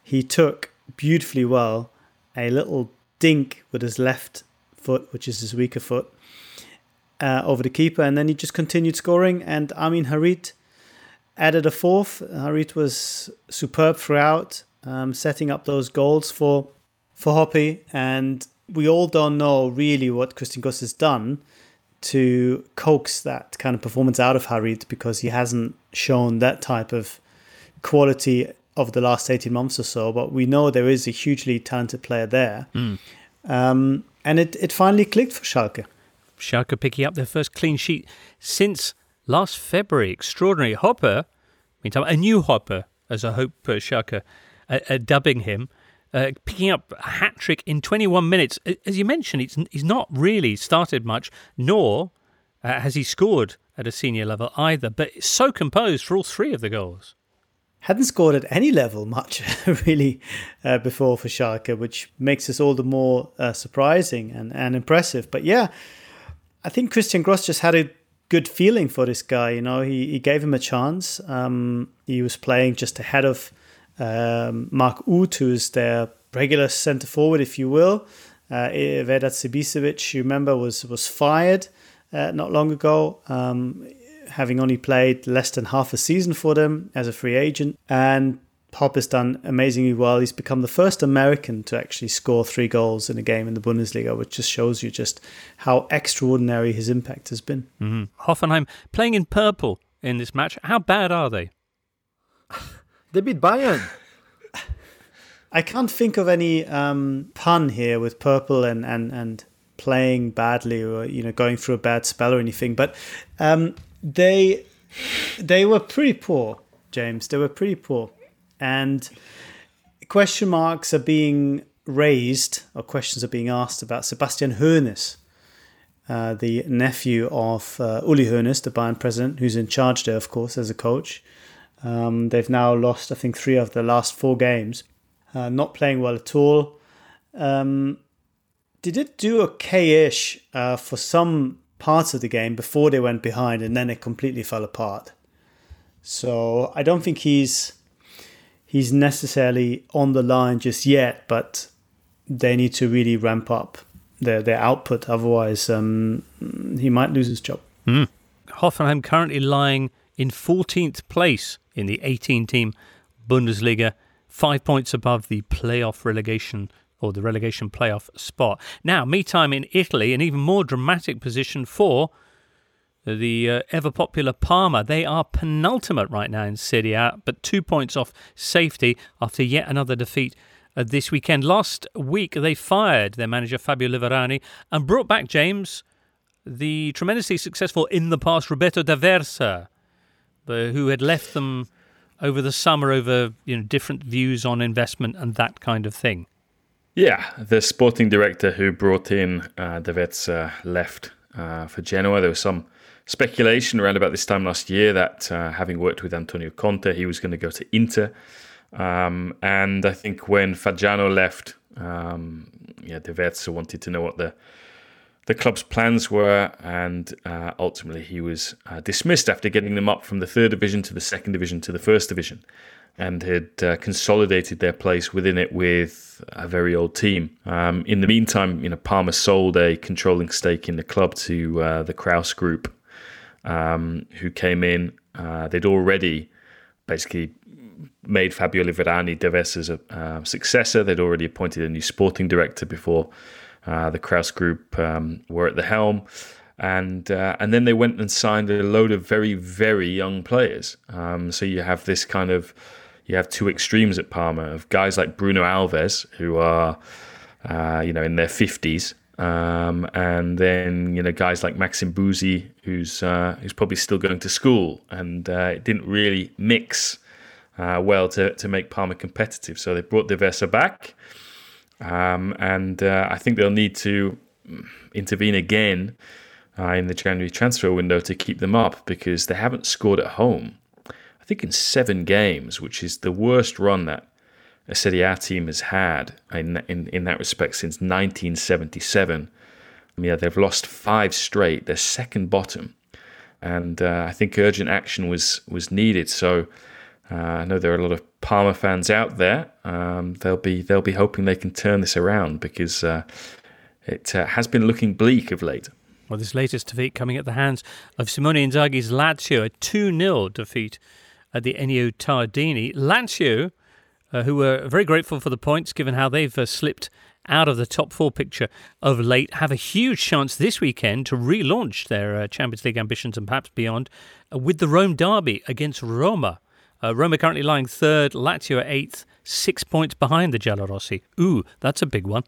he took beautifully well a little dink with his left foot, which is his weaker foot, uh, over the keeper, and then he just continued scoring. And Amin Harit added a fourth. Harit was superb throughout, um, setting up those goals for for Hoppe. And we all don't know really what Christian Gross has done to coax that kind of performance out of Harit, because he hasn't shown that type of quality over the last eighteen months or so. But we know there is a hugely talented player there. Mm. Um, and it, it finally clicked for Schalke. Schalke picking up their first clean sheet since last February. Extraordinary. Hoppe, meantime, a new Hoppe, as I hope uh, Schalke uh, uh, dubbing him, uh, picking up a hat-trick in twenty-one minutes. As you mentioned, it's, he's not really started much, nor uh, has he scored at a senior level either, but it's so composed for all three of the goals. Hadn't scored at any level much, really, uh, before for Schalke, which makes us all the more uh, surprising and, and impressive. But yeah, I think Christian Gross just had a good feeling for this guy. You know, he, he gave him a chance. Um, he was playing just ahead of um, Mark Uth, who is their regular centre forward, if you will. Uh, Vedat Sibisevic, you remember, was was fired uh, not long ago. Um, having only played less than half a season for them as a free agent. And Hoppe has done amazingly well. He's become the first American to actually score three goals in a game in the Bundesliga, which just shows you just how extraordinary his impact has been. Mm-hmm. Hoffenheim playing in purple in this match. How bad are they? They beat Bayern. I can't think of any um, pun here with purple and, and, and playing badly, or, you know, going through a bad spell or anything. But um, they they were pretty poor, James. They were pretty poor. And question marks are being raised, or questions are being asked about Sebastian Hoeneß, uh, the nephew of uh, Uli Hoeneß, the Bayern president, who's in charge there, of course, as a coach. Um, they've now lost, I think, three of the last four games. Uh, not playing well at all. Um, they did do okay-ish uh, for some parts of the game before they went behind, and then it completely fell apart. So I don't think he's he's necessarily on the line just yet, but they need to really ramp up their, their output. Otherwise, um, he might lose his job. Mm. Hoffenheim currently lying in fourteenth place in the eighteen-team Bundesliga, five points above the playoff relegation or the relegation playoff spot. Now, meantime in Italy, an even more dramatic position for the uh, ever-popular Parma. They are penultimate right now in Serie A, but two points off safety after yet another defeat uh, this weekend. Last week, they fired their manager, Fabio Liverani, and brought back, James, the tremendously successful in the past Roberto D'Aversa, uh, who had left them over the summer over, you know, different views on investment and that kind of thing. Yeah, the sporting director who brought in uh, D'Aversa left uh, for Genoa. There was some speculation around about this time last year that uh, having worked with Antonio Conte, he was going to go to Inter. Um, and I think when Fagiano left, um, yeah, D'Aversa wanted to know what the the club's plans were, and uh, ultimately he was uh, dismissed after getting them up from the third division to the second division to the first division, and had uh, consolidated their place within it with a very old team. Um, in the meantime, you know, Parma sold a controlling stake in the club to uh, the Kraus Group, um, who came in. Uh, they'd already basically made Fabio Liverani D'Aversa's uh, successor. They'd already appointed a new sporting director before uh, the Kraus Group um, were at the helm. And uh, and then they went and signed a load of very, very young players. Um, so you have this kind of, you have two extremes at Parma of guys like Bruno Alves, who are, uh, you know, in their fifties. Um, and then, you know, guys like Maxim Bouzy, who's uh, who's probably still going to school. And uh, it didn't really mix uh, well to, to make Parma competitive. So they brought D'Aversa back. Um, and uh, I think they'll need to intervene again Uh, in the January transfer window to keep them up, because they haven't scored at home, I think, in seven games, which is the worst run that a Serie A team has had in in, in that respect since nineteen seventy-seven. Yeah, they've lost five straight. They're second bottom, and uh, I think urgent action was was needed. So Uh, I know there are a lot of Parma fans out there. Um, they'll be they'll be hoping they can turn this around because uh, it uh, has been looking bleak of late. Well, this latest defeat coming at the hands of Simone Inzaghi's Lazio, a two nil defeat at the Ennio Tardini. Lazio, uh, who were very grateful for the points given how they've uh, slipped out of the top four picture of late, have a huge chance this weekend to relaunch their uh, Champions League ambitions and perhaps beyond uh, with the Rome derby against Roma. Uh, Roma currently lying third, Lazio at eighth, six points behind the Giallorossi. Ooh, that's a big one.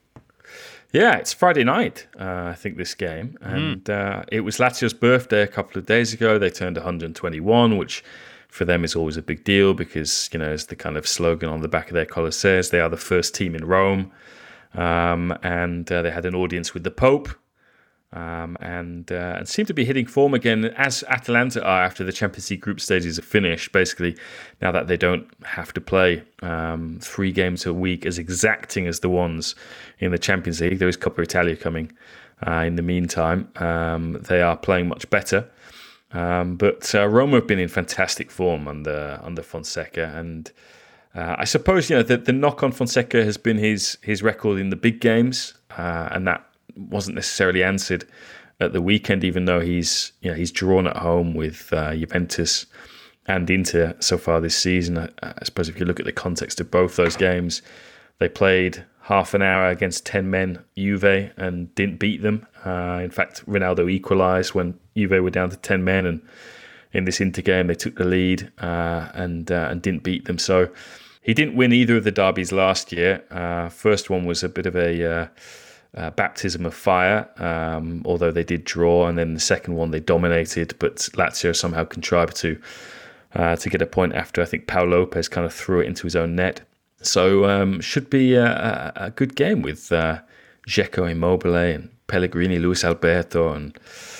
Yeah, it's Friday night, uh, I think, this game. And mm. uh, it was Lazio's birthday a couple of days ago. They turned one hundred twenty-one, which for them is always a big deal because, you know, as the kind of slogan on the back of their collar says, they are the first team in Rome. Um, and uh, they had an audience with the Pope. Um, and uh, and seem to be hitting form again, as Atalanta are after the Champions League group stages are finished. Basically, now that they don't have to play um, three games a week as exacting as the ones in the Champions League. There is Coppa Italia coming uh, in the meantime. Um, they are playing much better. Um, but uh, Roma have been in fantastic form under under Fonseca, and uh, I suppose you know the, the knock on Fonseca has been his his record in the big games, uh, and that wasn't necessarily answered at the weekend, even though he's you know he's drawn at home with uh, Juventus and Inter so far this season. I, I suppose if you look at the context of both those games, they played half an hour against ten men Juve and didn't beat them. Uh, in fact, Ronaldo equalised when Juve were down to ten men, and in this Inter game they took the lead uh, and uh, and didn't beat them. So he didn't win either of the derbies last year. Uh, first one was a bit of a uh, Uh, baptism of fire, um, although they did draw, and then the second one they dominated, but Lazio somehow contrived to uh, to get a point after I think Pau Lopez kind of threw it into his own net. So um, should be a, a, a good game with uh, Dzeko, Immobile and Pellegrini, Luis Alberto and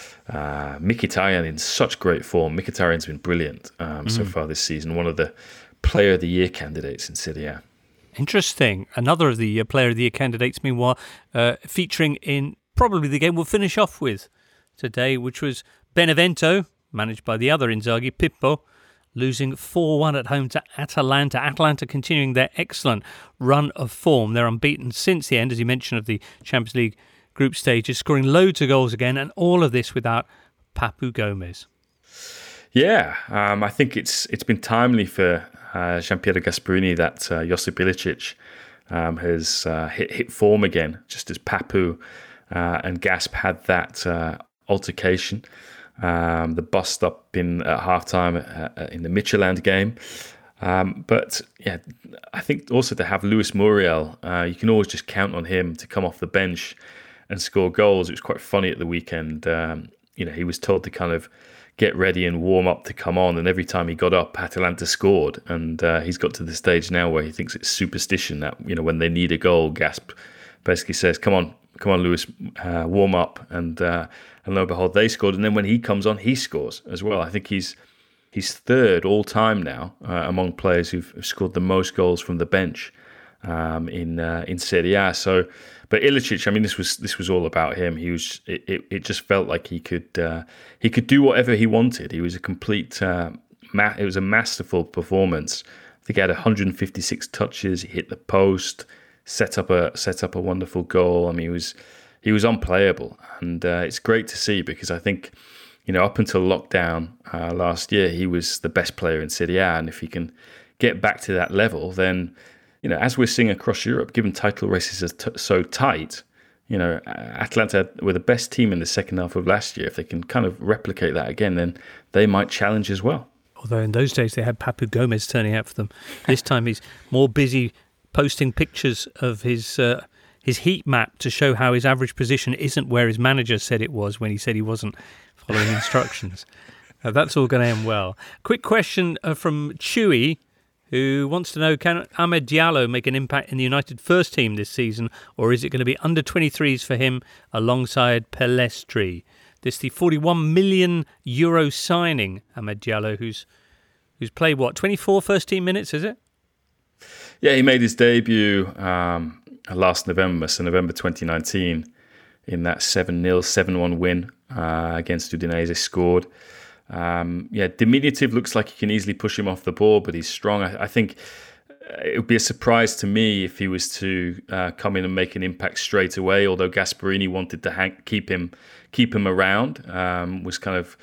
uh, Mkhitaryan in such great form. Mkhitaryan's been brilliant um, mm. so far this season, one of the Player of the Year candidates in Serie A. Interesting. Another of the uh, Player of the Year candidates, meanwhile, uh, featuring in probably the game we'll finish off with today, which was Benevento, managed by the other Inzaghi, Pippo, losing four one at home to Atalanta. Atalanta continuing their excellent run of form. They're unbeaten since the end, as you mentioned, of the Champions League group stages, scoring loads of goals again, and all of this without Papu Gomez. Yeah, um, I think it's it's been timely for Uh, Gianpiero Gasperini that uh, Josip Ilicic um, has uh, hit, hit form again, just as Papu uh, and Gasp had that uh, altercation, um, the bust up in at halftime uh, in the Midtjylland game. Um, but yeah, I think also to have Luis Muriel, uh, you can always just count on him to come off the bench and score goals. It was quite funny at the weekend. Um, you know, he was told to kind of get ready and warm up to come on, and every time he got up, Atalanta scored. And uh, he's got to the stage now where he thinks it's superstition that, you know, when they need a goal, Gasp basically says, come on, come on, Lewis, uh, warm up. And uh, and lo and behold, they scored. And then when he comes on, he scores as well. I think he's he's third all time now uh, among players who've scored the most goals from the bench um, in uh, in Serie A. So, but Ilicic, I mean, this was this was all about him. He was it, it, it just felt like he could uh, he could do whatever he wanted. He was a complete uh, ma- it was a masterful performance. I think he had one hundred fifty-six touches. He hit the post, set up a set up a wonderful goal. I mean, he was he was unplayable, and uh, it's great to see because I think, you know, up until lockdown uh, last year, he was the best player in Serie A, and if he can get back to that level, then, you know, as we're seeing across Europe, given title races are t- so tight, you know, Atalanta were the best team in the second half of last year. If they can kind of replicate that again, then they might challenge as well. Although in those days they had Papu Gomez turning out for them. This time he's more busy posting pictures of his uh, his heat map to show how his average position isn't where his manager said it was when he said he wasn't following instructions. Uh, that's all going to end well. Quick question uh, from Chewy, who wants to know, can Amad Diallo make an impact in the United first team this season, or is it going to be under twenty-threes for him alongside Pellistri? This the forty-one million euro signing, Amad Diallo, who's who's played, what, twenty-four first team minutes, is it? Yeah, he made his debut um, last November, so November twenty nineteen, in that seven nil, seven one win uh, against Udinese, scored. Um, yeah, diminutive, looks like he can easily push him off the ball, but he's strong. I, I think it would be a surprise to me if he was to uh, come in and make an impact straight away. Although Gasperini wanted to hang, keep him keep him around, um, was kind of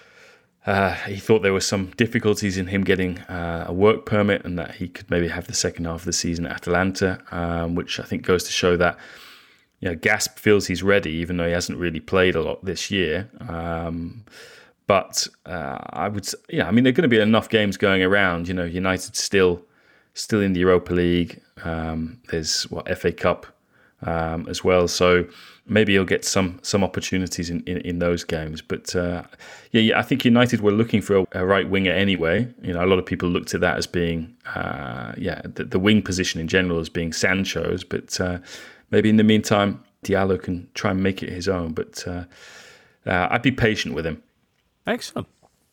uh, he thought there were some difficulties in him getting uh, a work permit, and that he could maybe have the second half of the season at Atalanta, um, which I think goes to show that you know Gasp feels he's ready, even though he hasn't really played a lot this year. Um, But uh, I would, yeah, I mean, there are going to be enough games going around. You know, United still, still in the Europa League. Um, there's what F A Cup um, as well, so maybe he'll get some some opportunities in, in, in those games. But uh, yeah, yeah, I think United were looking for a, a right winger anyway. You know, a lot of people looked at that as being, uh, yeah, the, the wing position in general as being Sancho's. But uh, maybe in the meantime, Diallo can try and make it his own. But uh, uh, I'd be patient with him. Excellent.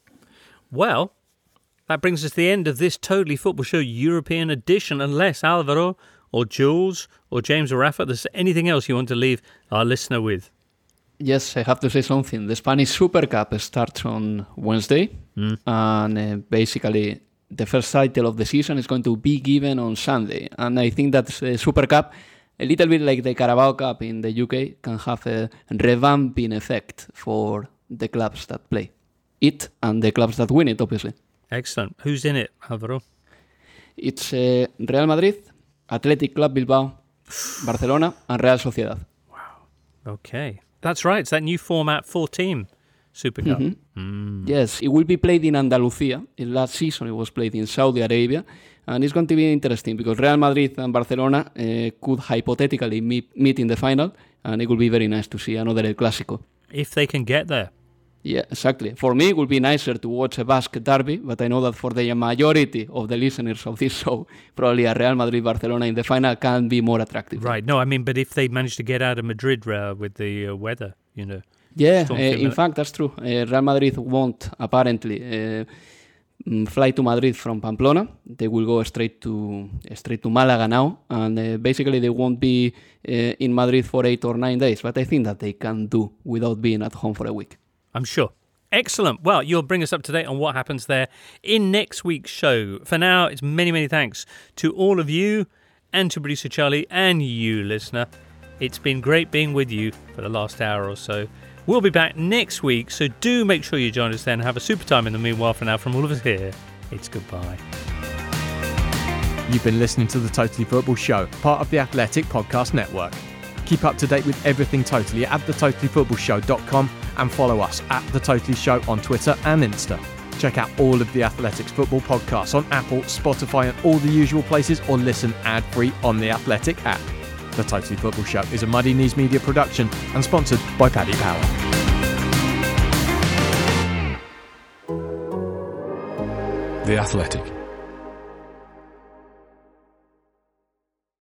Well, that brings us to the end of this Totally Football Show European edition, unless Alvaro or Jules or James or Rafa, there's anything else you want to leave our listener with? Yes, I have to say something. The Spanish Super Cup starts on Wednesday, mm. and uh, basically the first title of the season is going to be given on Sunday. And I think that the Super Cup, a little bit like the Carabao Cup in the U K, can have a revamping effect for the clubs that play it and the clubs that win it, obviously. Excellent. Who's in it, Alvaro? It's uh, Real Madrid, Athletic Club Bilbao, Barcelona, and Real Sociedad. Wow. Okay. That's right. It's that new format, four-team Super Cup. Mm-hmm. Mm. Yes, it will be played in Andalusia. In last season, it was played in Saudi Arabia. And it's going to be interesting because Real Madrid and Barcelona uh, could hypothetically meet, meet in the final. And it will be very nice to see another El Clásico. If they can get there. Yeah, exactly. For me, it would be nicer to watch a Basque derby, but I know that for the majority of the listeners of this show, probably a Real Madrid-Barcelona in the final can be more attractive. Right. No, I mean, but if they manage to get out of Madrid uh, with the uh, weather, you know. Yeah, uh, in fact, that's true. Uh, Real Madrid won't, apparently, uh, fly to Madrid from Pamplona. They will go straight to straight to Malaga now, and uh, basically they won't be uh, in Madrid for eight or nine days, but I think that they can do without being at home for a week. I'm sure. Excellent. Well, you'll bring us up to date on what happens there in next week's show. For now, it's many, many thanks to all of you and to producer Charlie and you, listener. It's been great being with you for the last hour or so. We'll be back next week, so do make sure you join us then. Have a super time in the meanwhile. For now, from all of us here, it's goodbye. You've been listening to The Totally Football Show, part of the Athletic Podcast Network. Keep up to date with everything Totally at the totally football show dot com and follow us at The Totally Show on Twitter and Insta. Check out all of the Athletics football podcasts on Apple, Spotify and all the usual places, or listen ad-free on the Athletic app. The Totally Football Show is a Muddy Knees Media production and sponsored by Paddy Power. The Athletic.